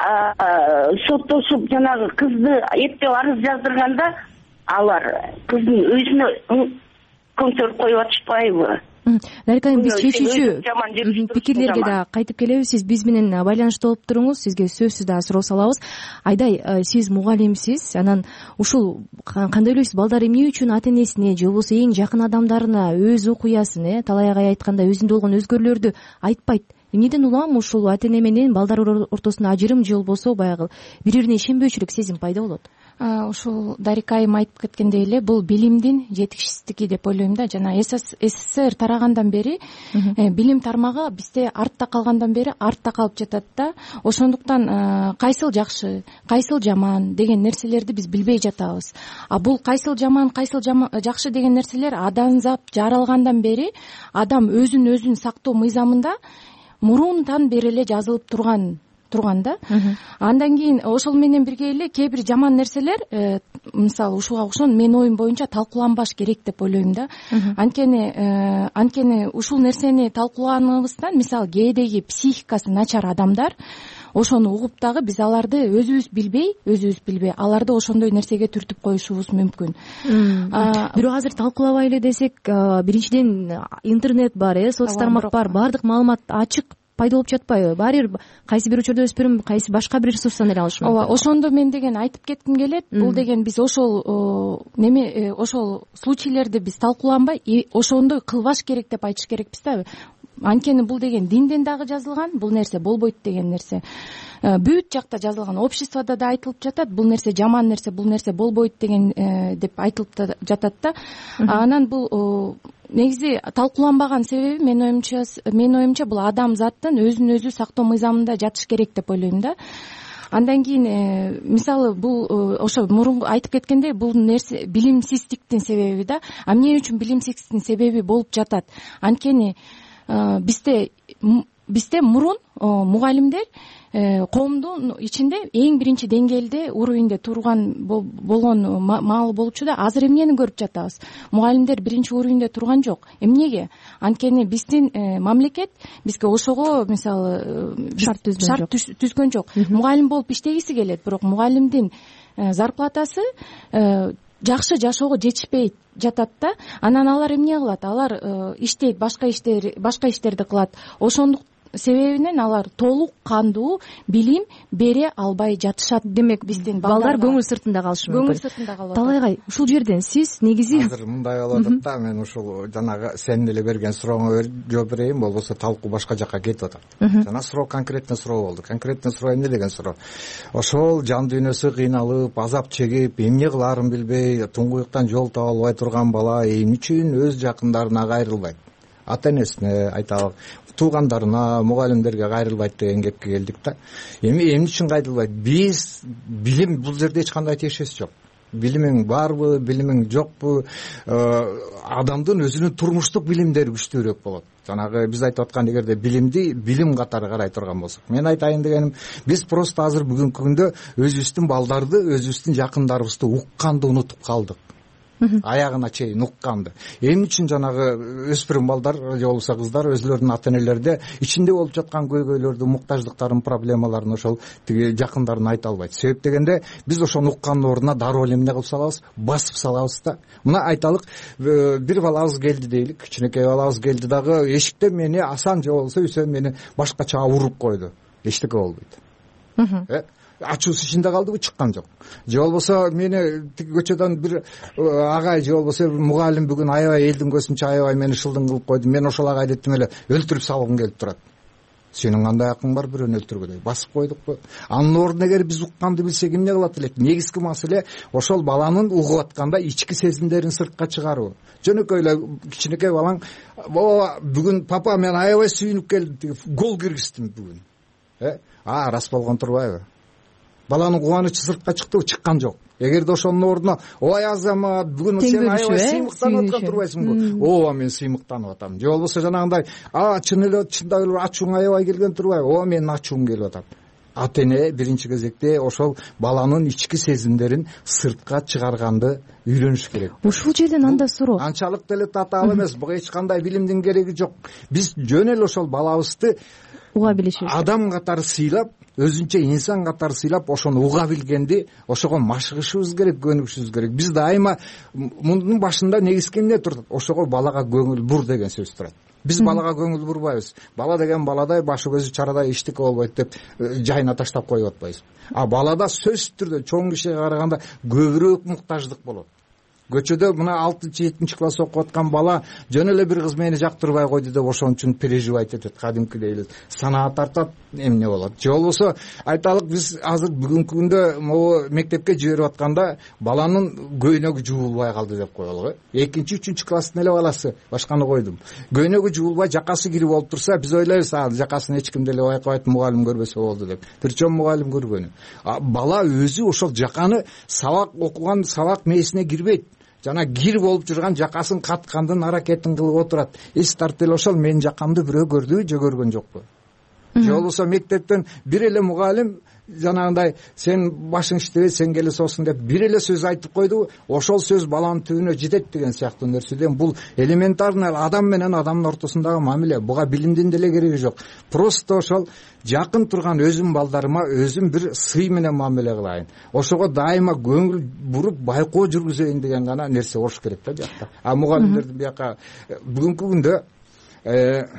соттошуп жанагы кызды эптеп арыз жаздырганда алар кыздын өзүнө көңтөрүп коюп атышпайбы? Дарика айым, биз чечүүчү пикирлерге да кайтып келебиз. Сиз биз менен байланышта болуп туруңуз. Сизге сөзсүз да суроо салабыз. Айдай, сиз мугалимсиз. Анан ушул кандай ойлойсуз? Балдар эмне үчүн ата энесине же болбосо эң жакын адамдарына өз окуясын, талайгай айтканда өзүндө болгон өзгөрүүлөрдү айтпайт? Эмнеден улам ушул ата эне менен балдар ортосунда ажырым же болбосо баягы бири бирине ишенбөөчүлүк сезим пайда болот? Ушул Дарика айым айтып кеткендей эле, бул билимдин жетишсиздиги деп ойлойм да. Жана СССР тарагандан бери билим тармагы бизде артта калгандан бери артта калып жатат да. Ошондуктан кайсыл жакшы, кайсыл жаман деген нерселерди биз билбей жатабыз. Бул кайсыл жаман, кайсыл жакшы деген нерселер адамзат жаралгандан бери адам өзүн сактоо мыйзамында мурунтан бери эле жазылып турган да. Андан кийин ошол менен бирге эле кээ бир жаман нерселер, мисалы ушуга окшогон менин оюм боюнча талкууланбаш керек деп ойлойм да. Анткени ушул нерсени талкуулаганыбыздан, мисалы кээдеги психикасы начар адамдар ошону угуп дагы биз аларды өзүбүз билбей аларды ошондой нерсеге түртүп коюшубуз мүмкүн. Бирок азыр талкуулабай эле десек, биринчиден интернет бар, соц тармак бар, баардык маалымат ачык пайда болуп жатпайбы? Баары бир кайсы бир учурда өспүрүм, кайсы башка бир ресурстан эле алышы мүмкүн. Ооба, ошондо мен деген айтып кетким келет. Бул деген биз ошол случайлерди биз талкууланбай, ошондой кылбаш керек деп айтыш керекпиз да. Анткени бул деген динден дагы жазылган, бул нерсе болбойт деген нерсе. Бүт жакта жазылган, обществода да айтылып жатат, бул нерсе жаман нерсе, бул нерсе болбойт деген деп айтылып жатат да. Анан бул негизи талкууланбаган себеби менин оюмча бул адамзаттын өзүн өзү сактоо мыйзамында жатыш керек деп ойлойм да. Андан кийин мисалы бул ошо мурунку айтып кеткендей, бул нерсе билимсиздиктин себеби да. Эмне үчүн билимсиздиктин себеби болуп жатат? Анткени бизде мурун мугалимдер коомдун ичинде эң биринчи деңгээлде уровеньде турган болгон маал болчу да. Азыр эмнени көрүп жатабыз? Мугалимдер биринчи уровеньде турган жок. Эмнеге? Анткени биздин мамлекет бизге ошого мисалы шарт түзгөн жок. Мугалим болуп иштегиси келет, бирок мугалимдин зарплатасы жакшы жашоого жетишпей жатат да. Анан алар эмне кылат? Алар иштейт, башка иштерди кылат. Ошондук себебинен алар толук кандуу билим бере албай жатышат. Демек биздин балдар көңүл сыртында калышы мүмкүн. Көңүл сыртында калып атат. Талайгай, ушул жерден сиз негизи азыр мындай болуп атат да. Мен ушул жанагы сен эле берген сурооңо жооп берейин, болбосо талкуу башка жакка кетип атат. Жана суроо конкретный суроо болду. Конкретный суроо эмне деген суроо? Ошол жан дүйнөсү кыйналып, азап чегип, эмне кылаарын билбей, туңгуюктан жол таба албай турган бала эмне үчүн өз жакындарына кайрылбайт? Ата энесине айталык, туугандарына, мугалимдерге кайрылбайт деген кепке келдик да. Эмне үчүн кайрылбайт? Биз билим бул жерде эч кандай тиешеси жок. Билимиң барбы, билимиң жокпу? Адамдын өзүнүн турмуштук билимдери күчтүүрөөк болот. Жанагы биз айтып аткан эгерде билимди билим катары карай турган болсок. Мен айтайын дегеним, биз просто азыр бүгүнкү күндө өзүбүздүн балдарды, өзүбүздүн жакындарыбызды укканды унутуп калдык. аягына чейин укканды. Эмне үчүн жанагы өспүрүм балдар же болбосо кыздар өзүлөрүнүн ата энелерде ичинде болуп жаткан көйгөйлөрдү, муктаждыктарын, проблемаларын ошол тиги жакындарына айта албайт? Себеп дегенде биз ошону уккандын ордуна дароо эле эмне кылып салабыз? Басып салабыз да. Мына айталык, бир балабыз келди дейлик, кичинекей балабыз келди дагы эшикте мени Асан же болбосо Үсен мени башкача уруп койду. Эчтеке болбойт. Ачуусу ичинде калдыбы? Чыккан жок. Же болбосо мени тиги көчөдөн бир агай же болбосо бир мугалим бүгүн аябай элдин көзүнчө аябай мени шылдың кылып койду. Мен ошол агайды эртең эле өлтүрүп салгым келип турат. Сенин кандай акың бар бирөөнү өлтүргөдөй? Басып койдукпу? Анын ордуна эгер биз укканды билсек эмне кылат элек? Негизги маселе ошол баланын угуп атканда ички сезимдерин сыртка чыгаруу. Жөнөкөй эле кичинекей балаң бүгүн папа мен аябай сүйүнүп келдим, гол киргиздим бүгүн. Рас болгон турбайбы? Баланын кубанычы сыртка чыктыбы? Чыккан жок. Эгерде ошонун ордуна ой Азамат бүгүн сен аябай сыймыктанып аткан турбайсыңбы? Ооба мен сыймыктанып атам. Же болбосо жанагындай чын эле чындап эле ачууң аябай келген турбайбы? Ооба менин ачуум келип атат. Ата эне биринчи кезекте ошол баланын ички сезимдерин сыртка чыгарганды үйрөнүш керек. Ушул жерден анда суроо. Анчалык деле татаал эмес, буга эч кандай билимдин кереги жок. Биз жөн эле ошол балабызды уга билишибиз, адам катары сыйлап, өзүнчө инсан катары сыйлап, ошону уга билгенди ошого машыгышыбыз керек, көнүгүшүбүз керек. Биз дайыма мундун башында негизги эмне турат? Ошого балага көңүл бур деген сөз турат. Биз балага көңүл бурбайбыз. Бала деген баладай, башы көзү чарадай эчтеке болбойт деп жайына таштап коюп атпайбыз. Балада сөзсүз түрдө чоң кишиге караганда көбүрөөк муктаждык болот. Көчөдө мына 6-7 класс окуп аткан бала жөн эле бир кыз мени жактырбай койду деп ошон үчүн переживать этет, кадимкидей эле санаа тартат, эмне болот. Же болбосо айталык, биз азыр бүгүнкү күндө могу мектепке жиберип атканда баланын көйнөгү жуулбай калды деп коелу. 2-3 класстын эле баласы, башканы койдум. Көйнөгү жуулбай жакасы кирип болуп турса, биз ойлойбуз, жакасын эч ким деле байкабайт, мугалим көрбөсө болду деп. Причем мугалим көргөнү. Бала өзү ошол жаканы сабак окуган сабак мээсине кирбейт. Жана кир болуп жүргөн жакасын каткандын аракетин кылып отурат. Эс тартып эле ошол менин жакамды бирөө көрдүбү же көргөн жокпу? Же болбосо мектептен бир эле мугалим жанагындай сен башың иштебейт, сен келе соосуң деп бир эле сөз айтып койду, ошол сөз баланын түбүнө жетет деген сыяктуу нерседен бул элементарный адам менен адамдын ортосундагы мамиле. Буга билимдин деле кереги жок. Просто ошол жакын турган өзүм балдарыма өзүм бир сый менен мамиле кылайын. Ошого дайыма көңүл буруп байкоо жүргүзөйүн деген гана нерсе болуш керек да жакта. Мугалимдердин бияка бүгүнкү күндө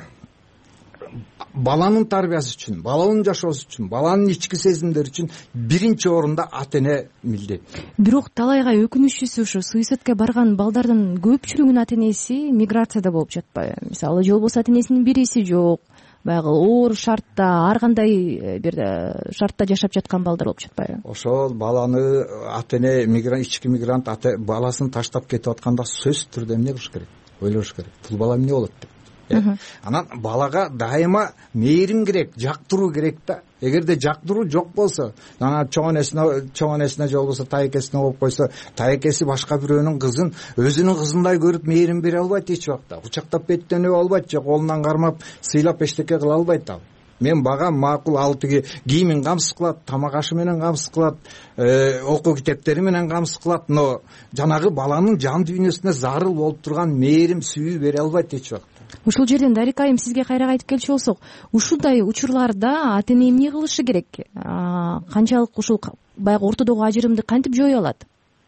баланын тарбиясы үчүн, баланын жашоосу үчүн, баланын ички сезимдери үчүн биринчи орунда ата эне милдет. Бирок талайга өкүнүчүсү ушу суицидке барган балдардын көпчүлүгүнүн ата энеси миграцияда болуп жатпайбы? Мисалы, же болбосо ата энесинин бириси жок, баягы оор шартта, ар кандай бир шартта жашап жаткан балдар болуп жатпайбы? Ошол баланы ата эне ички мигрант баласын таштап кетип атканда сөзсүз түрдө эмне кылыш керек? Ойлош керек. Бул бала эмне болот деп. Анан балага дайыма мээрим керек, жактыруу керек да. Эгерде жактыруу жок болсо, анан чоң энесине же болбосо тайкесине болуп койсо, тайкеси башка бирөөнүн кызын өзүнүн кызындай көрүп мээрим бере албайт эч убакта. Кучактап беттенип албайт, же колунан кармап сыйлап эчтеке кыла албайт ал. Мен багам макул, ал тиги кийимин камсыз кылат, тамак ашы менен камсыз кылат, окуу китептери менен камсыз кылат, но жанагы баланын жан дүйнөсүнө зарыл болуп турган мээрим, сүйүү бере албайт эч убакта. Ушул жерден Дарика айым сизге кайра кайтып келчү болсок, ушундай учурларда ата эне эмне кылышы керек? Канчалык ушул баягы ортодогу ажырымды кантип жое алат?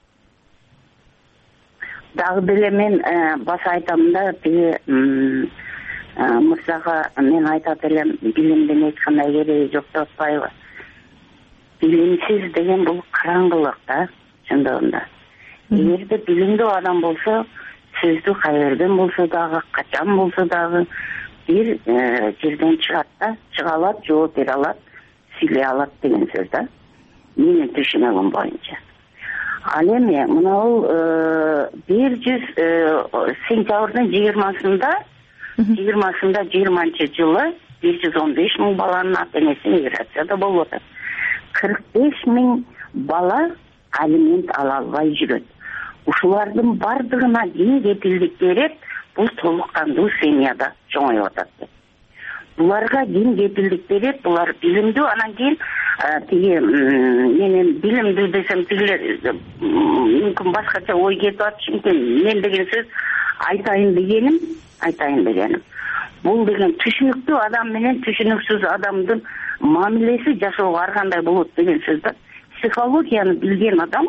Дагы деле мен баса айтам да, тиги мырзага мен айтат элем, билимдин эч кандай кереги жок деп атпайбы? Билимсиз деген бул караңгылык да, чындыгында. Эгерде билимдүү адам болсо, сөздү кайерден болсо дагы, качан болсо дагы бир жерден чыгат да, чыга алат, жооп бере алат, сүйлөй алат деген сөз да. Менин түшүнүгүм боюнча. Ал эми мына бул 100 сентябрдын 20-жылы 115 миң баланын ата энеси миграцияда болуп атат. 45 миң бала алимент ала албай жүрөт. Ушулардын бардыгына ким кепилдик берет? Бул толук кандуу семьяда чоңоюп атат. Буларга ким кепилдик берет? Булар билимдүү, анан кийин тиги менен билимдүү десем тигилер мүмкүн башкача ой кетип атышы мүмкүн. Мен деген сөз айтайын дегеним. Бул деген түшүнүктүү адам менен түшүнүксүз адамдын мамилеси жашоого ар кандай болот деген сөз да. Психологияны билген адам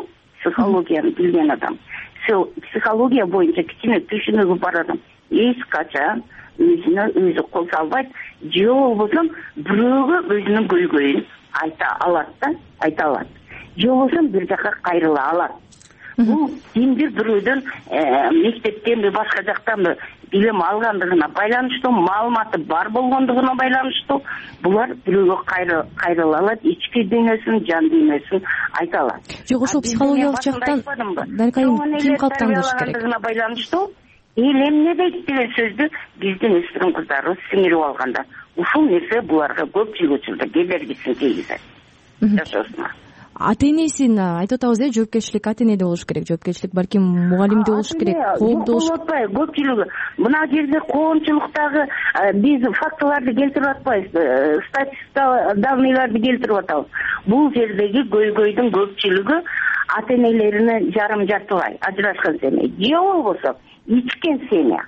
психология боюнча кичине түшүнүгү бар адам эч качан өзүнө өзү кол салбайт, же болбосо бирөөгө өзүнүн көйгөйүн айта алат. Же болбосо бир жака кайрыла алат. Бул кимдир бирөөдөн мектептенби башка жактанбы билим алгандыгына байланыштуу, маалыматы бар болгондугуна байланыштуу булар бирөөгө кайрыла алат, ички дүйнөсүн, жан дүйнөсүн айта алат. Жок, ошол психологиялык жактан ким калыптандырыш керек? Байланыштуу эл эмне дейт деген сөздү биздин өспүрүм кыздарыбыз сиңирип алганда, ушул нерсе буларга көпчүлүк учурда кедергисин тийгизет жашоосуна. Ата-энесин айтып атабыз, жоопкерчилик ата-энеде болуш керек, жоопкерчилик балким мугалимде болуш керек, коомдо болуш керек. Көпчүлүгү мына жерде коомчулуктагы биз фактыларды келтирип атпайбыз, статистика данныйларды келтирип атабыз. Бул жердеги көйгөйдүн көпчүлүгү ата-энелерине жарым жартылай ажырашкан семья, же болбосо ичкен семья.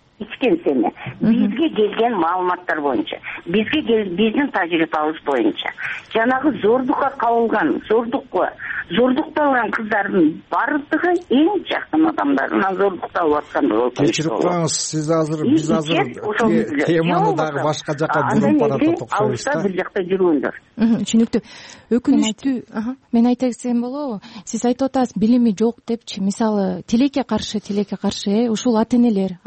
Бизге келген маалыматтар боюнча, биздин тажрыйбабыз боюнча, жанагы зордукка кабылган, зордукталган кыздардын бардыгы эң жакын адамдарынан зордукталып аткандыгы. Кечирип коюңуз, биз азыр теманы дагы башка жака буруп баратат окшойбуз да. Бир жакта жүргөндөр. Түшүнүктүү. Өкүнүчтүү, мен айта кетсем болобу? Сиз айтып атасыз, билими жок депчи. Мисалы, тилекке каршы, ушул ата-энелер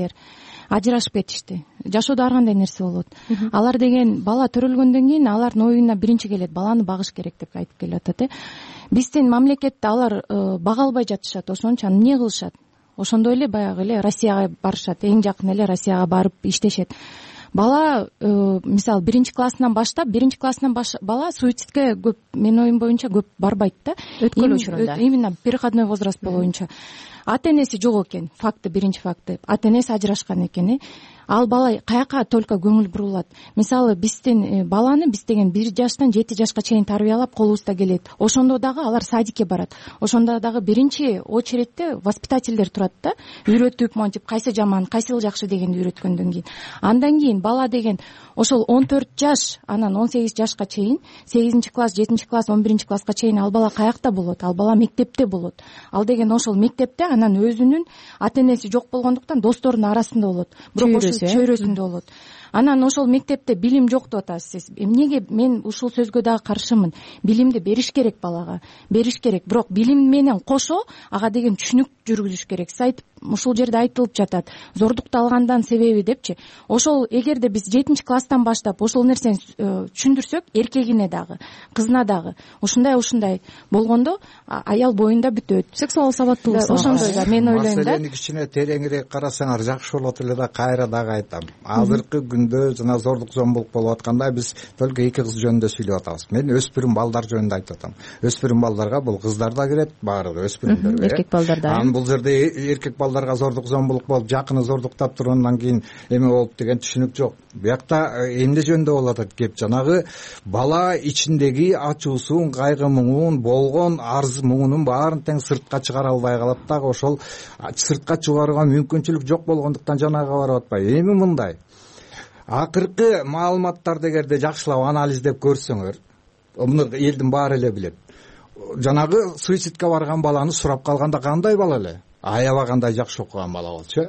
ажырашып кетишти. Жашоодо ар кандай нерсе болот. Алар деген бала төрөлгөндөн кийин алардын оюна биринчи келет, баланы багыш керек деп айтып келип атат. Биздин мамлекетте алар бага албай жатышат, ошончо эмне кылышат? Ошондой эле баягы эле Россияга барышат, эң жакын эле Россияга барып иштешет. Бала мисалы биринчи классынан баштап, бала суицидке көп, менин оюм боюнча көп барбайт да. Өткөн учурунда. Именно переходной возраст боюнча. Ата-энеси жок экен, биринчи факты. Ата-энеси ажырашкан экен. Ал бала каяка только көңүл бурулат. Мисалы биздин баланы биз деген 1 жаштан 7 жашка чейин тарбиялап колубузда келет. Ошондо дагы алар садикке барат. Ошондо дагы биринчи очередте воспитательдер турат да, үйрөтүп монтип кайсы жаман, кайсы жакшы дегенди үйрөткөндөн кийин. Андан кийин бала деген ошол 14 жаш, анан 18 жашка чейин, 8 класс, 7 класс, 11 класска чейин ал бала каякта болот? Ал бала мектепте болот. Ал деген ошол мектепте анан өзүнүн ата-энеси жок болгондуктан досторунун арасында болот. Бирок чөйрөсүндө болот. Анан ошол мектепте билим жок деп атасыз. Эмнеге мен ушул сөзгө дагы каршымын? Билимди бериш керек балага. Бериш керек. Бирок билим менен кошо ага деген түшүнүк жүргүзүш керек. Сайт ушул жерде айтылып жатат. Зордукталгандан себеби депчи. Ошол эгерде биз 7 класстан баштап ошол нерсени түшүндүрсөк, эркегине дагы, кызына дагы ушундай болгондо аял боюнда бүтөт. Сексуалдык сабаттуулук ошондой да мен ойлойм да. Маселени кичине тереңирээк карасаңар жакшы болот эле да. Кайра дагы айтам. Азыркы күндө жана зордук зомбулук болуп атканда биз только 2 кыз жөнүндө сүйлөп атабыз. Мен өспүрүм балдар жөнүндө айтып атам. Өспүрүм балдарга бул кыздар да кирет, баары өспүрүмдөр. Эркек балдар да. Анан бул жерде эркек балдарга зордук зомбулук болуп, жакыны зордуктап тургандан кийин эме болуп деген түшүнүк жок. Буякта эмне жөнүндө болуп атат кеп? Жанагы бала ичиндеги ачуусун, кайгы муңун, болгон арыз муңунун баарын тең сыртка чыгара албай калат дагы. Ошол сыртка чыгарууга мүмкүнчүлүк жок болгондуктан жанага барып атпайбы. Эми мындай акыркы маалыматтарды эгерде жакшылап анализдеп көрсөңөр, муну элдин баары эле билет. Жанагы суицидке барган баланы сурап калганда кандай бала эле? Аябагандай жакшы окуган бала болчу.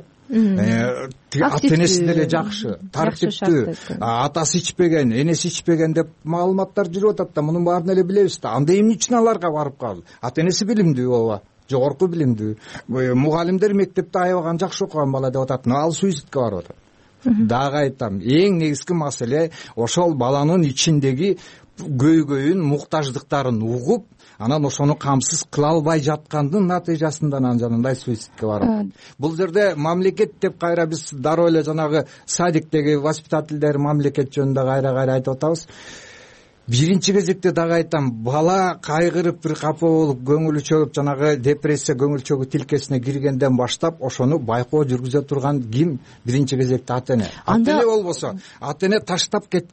Ата-энеси деле жакшы, тартиптүү, атасы ичпеген, энеси ичпеген деп маалыматтар жүрүп атат да, мунун баарын эле билебиз да. Анда эмне үчүн аларга барып калды? Ата-энеси билимдүү ооба, жогорку билимдүү. Мугалимдер мектепте аябаган жакшы окуган бала деп атат, ал суицидке барып атат. Дагы айтам, эң негизги маселе ошол баланын ичиндеги көйгөйүн, муктаждыктарын угуп, анан ошону камсыз кыла албай жаткандын натыйжасында анан жанагындай суицидке барат. Бул жерде мамлекет деп кайра биз дароо эле жанагы садиктеги воспитательдер, мамлекет жөнүндө кайра айтып атабыз. Биринчи кезекте дагы айтам, бала кайгырып, бир капа болуп, көңүлү чөгүп, жанагы депрессия, көңүл чөгүү тилкесине киргенден баштап ошону байкоо жүргүзө турган ким? Биринчи кезекте ата-эне. Ата-эне болбосо, ата-эне таштап кеткен,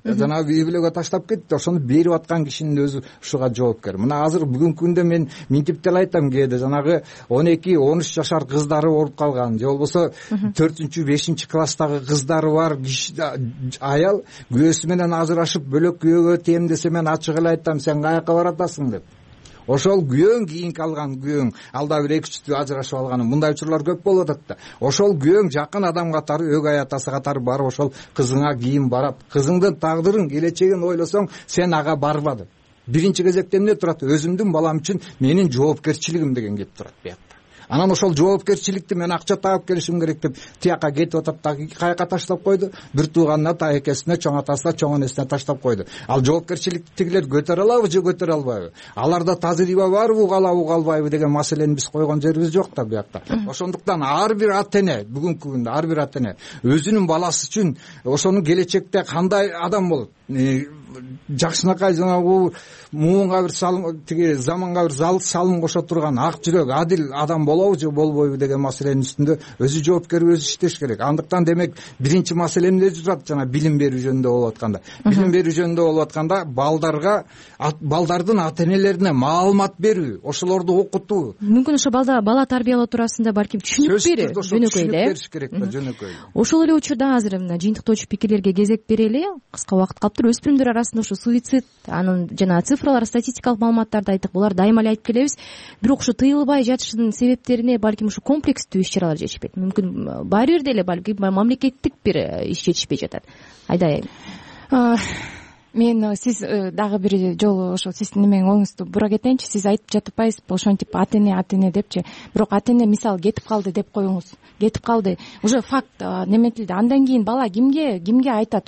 жанагы үй бүлөгө таштап кетти, ошону берип аткан кишинин өзү ушуга жоопкер. Мына азыр бүгүнкү күндө мен минтип деле айтам, кээде жанагы 12-13 жашар кыздары ооруп калган же болбосо 4-5 класстагы кыздары бар аял күйөөсү менен ажырашып бөлөк күйөөгө тием десе, мен ачык эле айтам, сен каяка баратасың деп. Ошол күйөөң кийинки алган күйөөң алда бир 2-3 ажырашып алганы, мындай учурлар көп болуп атат да. Ошол күйөөң жакын адам катары, өгөй атасы катары барып ошол кызыңа кийин барат. Кызыңдын тагдырын, келечегин ойлосоң, сен ага барбадың. Биринчи кезекте эмне турат? Өзүмдүн балам үчүн менин жоопкерчилигим деген кеп турат буякта. Анан ошол жоопкерчиликти мен акча таап келишим керек деп тияка кетип атат да, каяка таштап койду? Бир тууганына, таекесине, чоң атасына, чоң энесине таштап койду. Ал жоопкерчиликти тигилер көтөрө алабы же көтөрө албайбы? Аларда тажрыйба барбы, угалабы, калбайбы деген маселени биз койгон жерибиз жок да буякта. Ошондуктан ар бир ата эне, бүгүнкү күндө ар бир ата эне өзүнүн баласы үчүн ошонун келечекте кандай адам болот, жакшынакай жанагы муунга бир салым, тиги заманга бир салым кошо турган ак жүрөк, адил адам болобу же болбойбу деген маселенин үстүндө өзү жоопкер, өзү иштеш керек. Андыктан демек биринчи маселе эмне турат? Жана билим берүү жөнүндө болуп атканда, билим берүү жөнүндө болуп атканда балдардын ата энелерине маалымат берүү, ошолорду окутуу. Мүмкүн ошо бала тарбиялоо туурасында балким түшүнүк берүү, жөнөкөй эле. Бериш керек да, жөнөкөй. Ошол эле учурда азыр мына жыйынтыктоочу пикирлерге кезек берели. Кыска убакыт калыптыр. Өспүрүмдөр арасында ушу суицид, анын жана цифралар, статистикалык маалыматтарды айттык. Булар дайыма эле айтып келебиз. Бирок ушу тыйылбай жатышынын себептерине балким ушу комплекстүү иш-чаралар жетишпейт. Мүмкүн баары бир деле балким мамлекеттик бир иш жетишпей жатат. Айдай. Мен сиз дагы бир жолу ошо сиздин немең оңуңузду бура кетейинчи. Сиз айтып жатпайсызбы ошентип ата эне депчи. Бирок ата эне мисалы кетип калды деп коюңуз. Кетип калды. Уже факт неметилди. Андан кийин бала кимге айтат?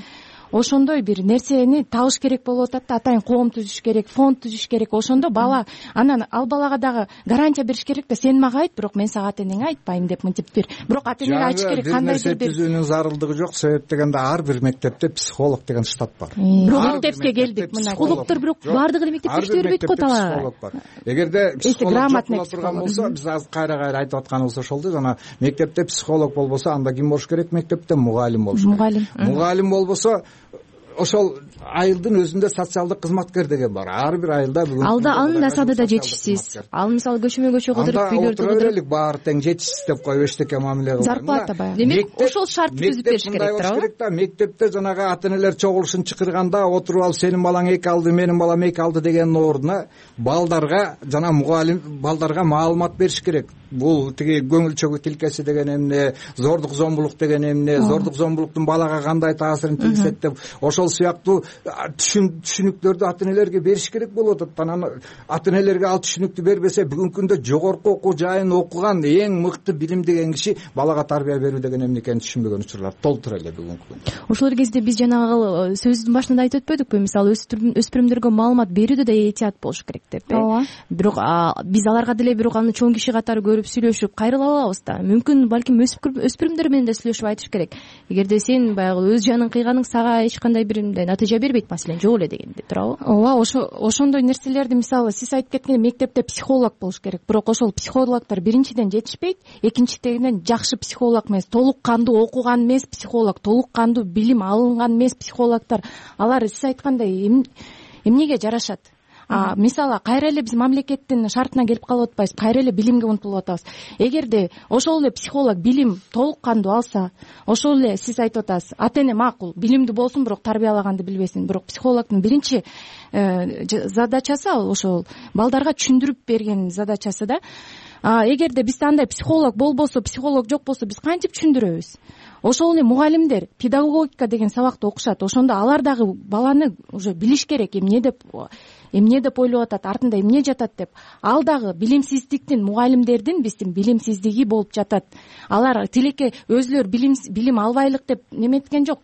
Ошондой бир нерсени табыш керек болуп атат да. Атайын коом түзүш керек, фонд түзүш керек. Ошондо бала, анан ал балага дагы гарантия бериш керек да, сен мага айт, бирок мен сага ата энеңе айтпайм деп мынтип бир. Бирок ата энеге айтыш керек, кандайдыр бир түзүүнүн зарылдыгы жок. Себеп дегенде ар бир мектепте психолог деген штат бар. Бирок мектепке келдик, мына психологдор бирок баардыгы эле мектепте иштей бербейт го талаа. Эгерде психолог боло турган болсо, биз азыр кайра айтып атканыбыз ошол да, жана мектепте психолог болбосо, анда ким болуш керек? Мектепте мугалим болуш керек. Мугалим болбосо, ошол айылдын өзүндө социалдык кызматкер деген бар. Ар бир айылда бүгүн анын да саны да жетишсиз. Ал мисалы көчмө кыдырып үйлөрдү кыдырып баары тең жетишсиз деп коюп эчтеке мамиле кылган. Зарплата баягы. Демек ошол шарт түзүп бериш керек туурабы? Мектепте жанагы ата энелер чогулушун чакырганда отуруп алып, сенин балаң 2 алды, менин балам 2 алды дегенин ордуна балдарга жана мугалим балдарга маалымат бериш керек. Бул тиги көңүл чөгү тилкеси деген эмне, зордук зомбулук деген эмне, зордук зомбулуктун балага кандай таасирин тийгизет деп ошол сыяктуу түшүнүктөрдү ата энелерге бериш керек болуп атат. Анан ата энелерге ал түшүнүктү бербесе, бүгүнкү күндө жогорку окуу жайын окуган эң мыкты билим деген киши балага тарбия берүү деген эмне экенин түшүнбөгөн учурлар толтур эле бүгүнкү күндө. Ошол кезде биз жанагы сөздүн башында айтып өтпөдүкпү? Мисалы өспүрүмдөргө маалымат берүүдө да этият болуш керек деп. Бирок биз аларга деле бирок аны чоң киши катары көрүп сүйлөшүп кайрыла алабыз да. Мүмкүн балким өспүрүмдөр менен да сүйлөшүп айтыш керек. Эгерде сен баягы өз жаның кыйганың сага эч кандай бир натыйжа бербейт, маселен жок эле дегенде, туурабы? Ооба, ошондой нерселерди мисалы сиз айтып кеткендей мектепте психолог болуш керек. Бирок ошол психологдор биринчиден жетишпейт, экинчиден жакшы психолог эмес, толук кандуу окуган эмес психолог, толук кандуу билим алынган эмес психологдор. Алар сиз айткандай эмнеге жарашат? Мисалы кайра эле биз мамлекеттин шартына келип калып атпайбыз, кайра эле билимге умтулуп атабыз. Эгерде ошол эле психолог билим толук кандуу алса, ошол эле сиз айтып атасыз, ата эне макул билимдүү болсун, бирок тарбиялаганды билбесин. Бирок психологдун биринчи задачасы ал ошол балдарга түшүндүрүп берген задачасы да. Эгерде бизде андай психолог болбосо, психолог жок болсо, биз кантип түшүндүрөбүз? Ошол эле мугалимдер педагогика деген сабакты окушат. Ошондо алар дагы баланы уже билиш керек, эмне деп ойлоп атат, артында эмне жатат деп. Ал дагы билимсиздиктин, мугалимдердин биздин билимсиздиги болуп жатат. Алар тилекке өзүлөр билим албайлык деп неметкен жок.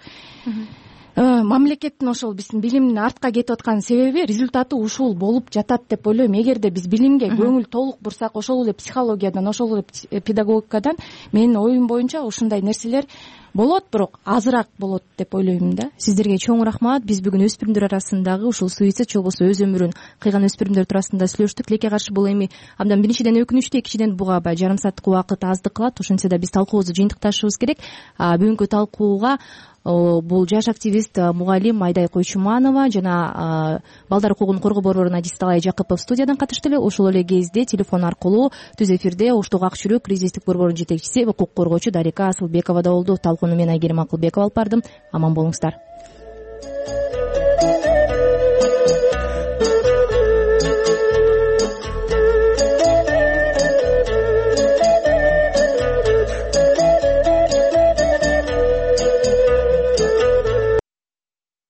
Мамлекеттин ошол биздин билимдин артка кетип аткан себеби, результаты ушул болуп жатат деп ойлойм. Эгерде биз билимге көңүл толук бурсак, ошол эле психологиядан, ошол эле педагогикадан, менин оюм боюнча ушундай нерселер болот, бирок азыраак болот деп ойлойм да. Сиздерге чоң рахмат. Биз бүгүн өспүрүмдөр арасындагы ушул суицид же болбосо өз өмүрүн кыйган өспүрүмдөр туурасында сүйлөштүк. Тилекке каршы бул эми абдан биринчиден өкүнүчтүү, экинчиден буга аябай жарым сааттык убакыт аздык кылат. Ошентсе да биз талкуубузду жыйынтыкташыбыз керек. Бүгүнкү талкууга бул жаш активист мугалим Айдай Койчуманова жана балдар укугун коргоо борборунун адиси Талай Жакыпов студиядан катышты эле. Ошол эле кезде телефон аркылуу түз эфирде Оштогу Ак Жүрөк кризистик борборунун жетекчиси укук коргоочу Дарика Асылбекова да болду. Талкууну мен Айгерим Акылбекова алып бардым. Аман болуңуздар.